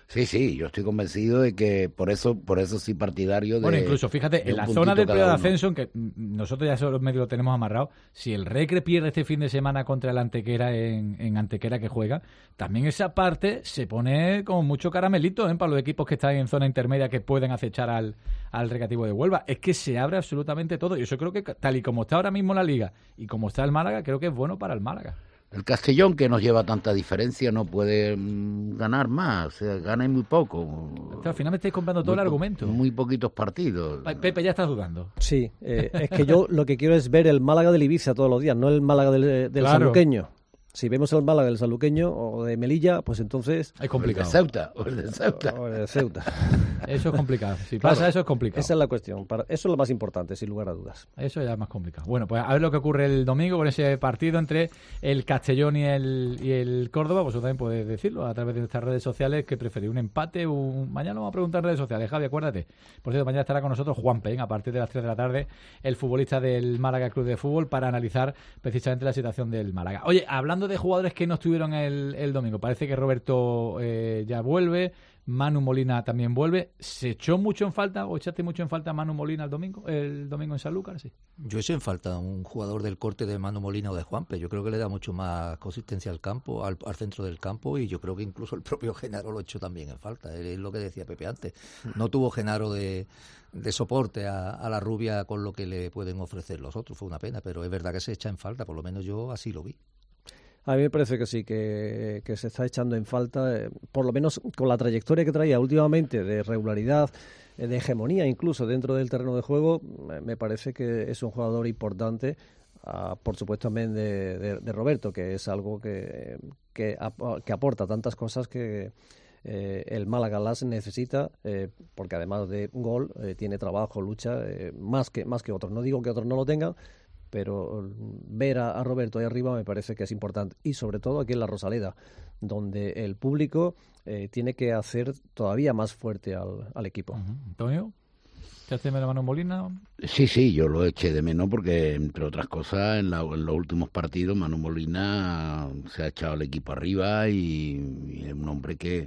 Sí, sí, yo estoy convencido de que por eso por eso sí partidario de... Bueno, incluso, fíjate, en la zona del periodo de ascenso, en que nosotros ya esos medios lo tenemos amarrado, si el Recre pierde este fin de semana contra el Antequera en, en Antequera que juega, también esa parte se pone con mucho caramelito, ¿eh? Para los equipos que están en zona intermedia que pueden acechar al, al Recreativo de Huelva. Es que se abre absolutamente todo. Y eso creo que tal y como está ahora mismo la Liga y como está el Málaga, creo que es bueno para el Málaga. El Castellón, que nos lleva tanta diferencia, no puede mmm, ganar más, o sea, gana muy poco. Hasta al final me estáis comprando todo muy el argumento. Muy poquitos partidos. Pepe, ya estás dudando. Sí, eh, es que yo lo que quiero es ver el Málaga del Ibiza todos los días, no el Málaga del, del claro. Sanluqueño. Si vemos el Málaga del Sanluqueño o de Melilla, pues entonces... Es complicado. O el de Ceuta. O el de Ceuta. O el de Ceuta. Eso es complicado. Si claro, pasa eso es complicado. Esa es la cuestión. Para, eso es lo más importante, sin lugar a dudas. Eso ya es más complicado. Bueno, pues a ver lo que ocurre el domingo con ese partido entre el Castellón y el, y el Córdoba. Vosotros también podéis decirlo a través de nuestras redes sociales que preferís un empate. Un... Mañana vamos a preguntar en redes sociales. Javi, acuérdate. Por cierto, mañana estará con nosotros Juan Pen a partir de las tres de la tarde, el futbolista del Málaga Club de Fútbol, para analizar precisamente la situación del Málaga. Oye, hablando de jugadores que no estuvieron el, el domingo, parece que Roberto eh, ya vuelve, Manu Molina también vuelve. ¿Se echó mucho en falta o echaste mucho en falta a Manu Molina el domingo el domingo en Sanlúcar? Sí. Yo eché en falta un jugador del corte de Manu Molina o de Juanpe. Yo creo que le da mucho más consistencia al campo, al, al centro del campo, y yo creo que incluso el propio Genaro lo echó también en falta. Es lo que decía Pepe antes. No tuvo Genaro de, de soporte a, a la rubia con lo que le pueden ofrecer los otros. Fue una pena, pero es verdad que se echa en falta. Por lo menos yo así lo vi. A mí me parece que sí, que, que se está echando en falta, eh, por lo menos con la trayectoria que traía últimamente de regularidad, eh, de hegemonía incluso dentro del terreno de juego. Eh, me parece que es un jugador importante, uh, por supuesto también de, de, de Roberto, que es algo que, que, ap- que aporta tantas cosas que eh, el Málaga las necesita, eh, porque además de gol eh, tiene trabajo, lucha, eh, más que, más que otros. No digo que otros no lo tengan, pero ver a, a Roberto ahí arriba me parece que es importante, y sobre todo aquí en la Rosaleda, donde el público eh, tiene que hacer todavía más fuerte al, al equipo. Uh-huh. Antonio, ¿echaste de menos a Manu Molina? Sí, sí, yo lo eché de menos porque, entre otras cosas, en, la, en los últimos partidos Manu Molina se ha echado el equipo arriba y, y es un hombre que,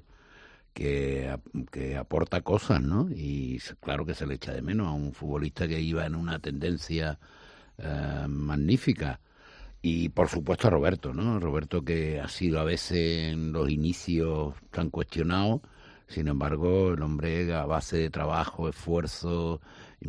que, que aporta cosas, ¿no? Y claro que se le echa de menos a un futbolista que iba en una tendencia Uh, magnífica. Y por supuesto a Roberto, ¿no? Roberto, que ha sido a veces en los inicios tan cuestionado, sin embargo el hombre a base de trabajo, esfuerzo,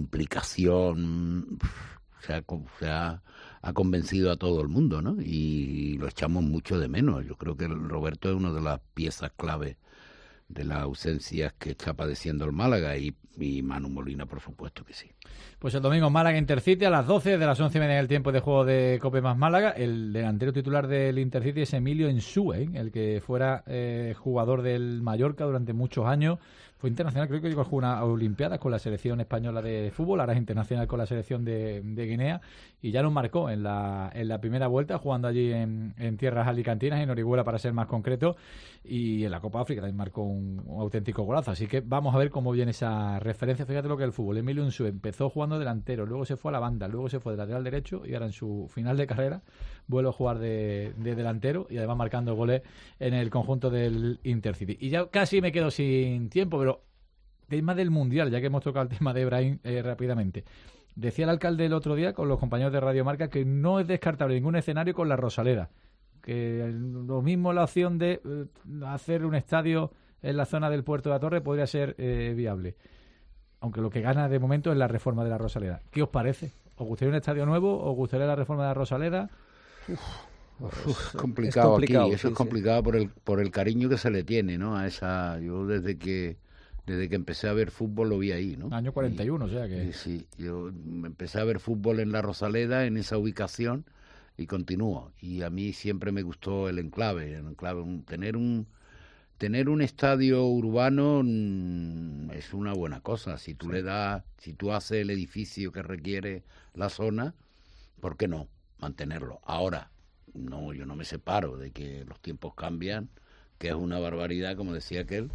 implicación, se ha, se ha, ha convencido a todo el mundo, ¿no? Y lo echamos mucho de menos. Yo creo que Roberto es una de las piezas clave de las ausencias que está padeciendo el Málaga, y, y Manu Molina, por supuesto que sí. Pues el domingo Málaga Intercity a las doce, de las once y media en el tiempo de juego de Cope más Málaga. El delantero titular del Intercity es Emilio Ensue, ¿eh? El que fuera eh, jugador del Mallorca durante muchos años. Fue internacional, creo que llegó a jugar unas Olimpiadas con la selección española de fútbol, ahora es internacional con la selección de, de Guinea, y ya nos marcó en la, en la primera vuelta, jugando allí en, en tierras alicantinas, en Orihuela para ser más concreto, y en la Copa África también marcó un, un auténtico golazo. Así que vamos a ver cómo viene esa referencia. Fíjate lo que es el fútbol. Emilio Ensue empezó jugando delantero, luego se fue a la banda, luego se fue de lateral derecho, y ahora en su final de carrera vuelve a jugar de, de delantero, y además marcando goles en el conjunto del Intercity. Y ya casi me quedo sin tiempo, pero tema del Mundial, ya que hemos tocado el tema de Ibrahim eh, rápidamente. Decía el alcalde el otro día con los compañeros de Radio Marca que no es descartable ningún escenario con la Rosaleda, que lo mismo la opción de eh, hacer un estadio en la zona del Puerto de la Torre podría ser eh, viable, aunque lo que gana de momento es la reforma de la Rosaleda. ¿Qué os parece? ¿Os gustaría un estadio nuevo? ¿Os gustaría la reforma de la Rosaleda? Uf. Uf, es complicado, es complicado aquí, eso sí, es complicado sí. por el por el cariño que se le tiene, ¿no? A esa, yo desde que desde que empecé a ver fútbol lo vi ahí, ¿no? Año cuarenta y uno, y, o sea que... Sí, yo empecé a ver fútbol en la Rosaleda, en esa ubicación, y continúo. Y a mí siempre me gustó el enclave, el enclave, un, tener un tener un estadio urbano mmm, es una buena cosa. Si tú sí. le das, si tú haces el edificio que requiere la zona, ¿por qué no mantenerlo? Ahora, no, yo no me separo de que los tiempos cambian, que es una barbaridad, como decía aquel,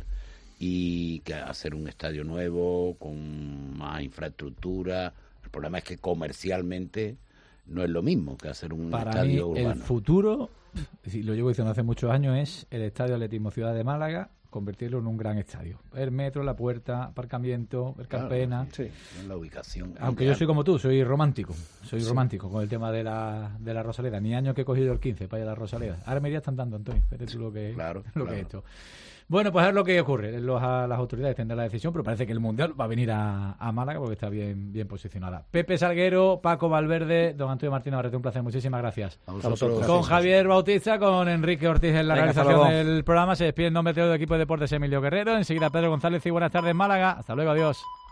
y que hacer un estadio nuevo con más infraestructura. El problema es que comercialmente no es lo mismo que hacer un Para estadio mí, urbano. El futuro, y lo llevo diciendo hace muchos años, es el Estadio Atletismo Ciudad de Málaga, convertirlo en un gran estadio. El metro, la puerta, aparcamiento, el Carpena. Claro, sí, en la ubicación. Aunque yo soy como tú, soy romántico. Soy sí. romántico con el tema de la, de la Rosaleda. Ni año que he cogido el quince para ir a la Rosaleda. Ahora me están dando, Antonio. Pero tú lo que, claro, lo claro. que he hecho. Bueno, pues es lo que ocurre. Los, a, las autoridades tendrán la decisión, pero parece que el Mundial va a venir a, a Málaga porque está bien, bien posicionada. Pepe Salguero, Paco Valverde, don Antonio Martín Navarrete, un placer. Muchísimas gracias. A vosotros. Con gracias. Javier Bautista, con Enrique Ortiz en la Venga, realización del programa. Se despide en nombre del equipo de deportes Emilio Guerrero. Enseguida Pedro González y buenas tardes Málaga. Hasta luego, adiós.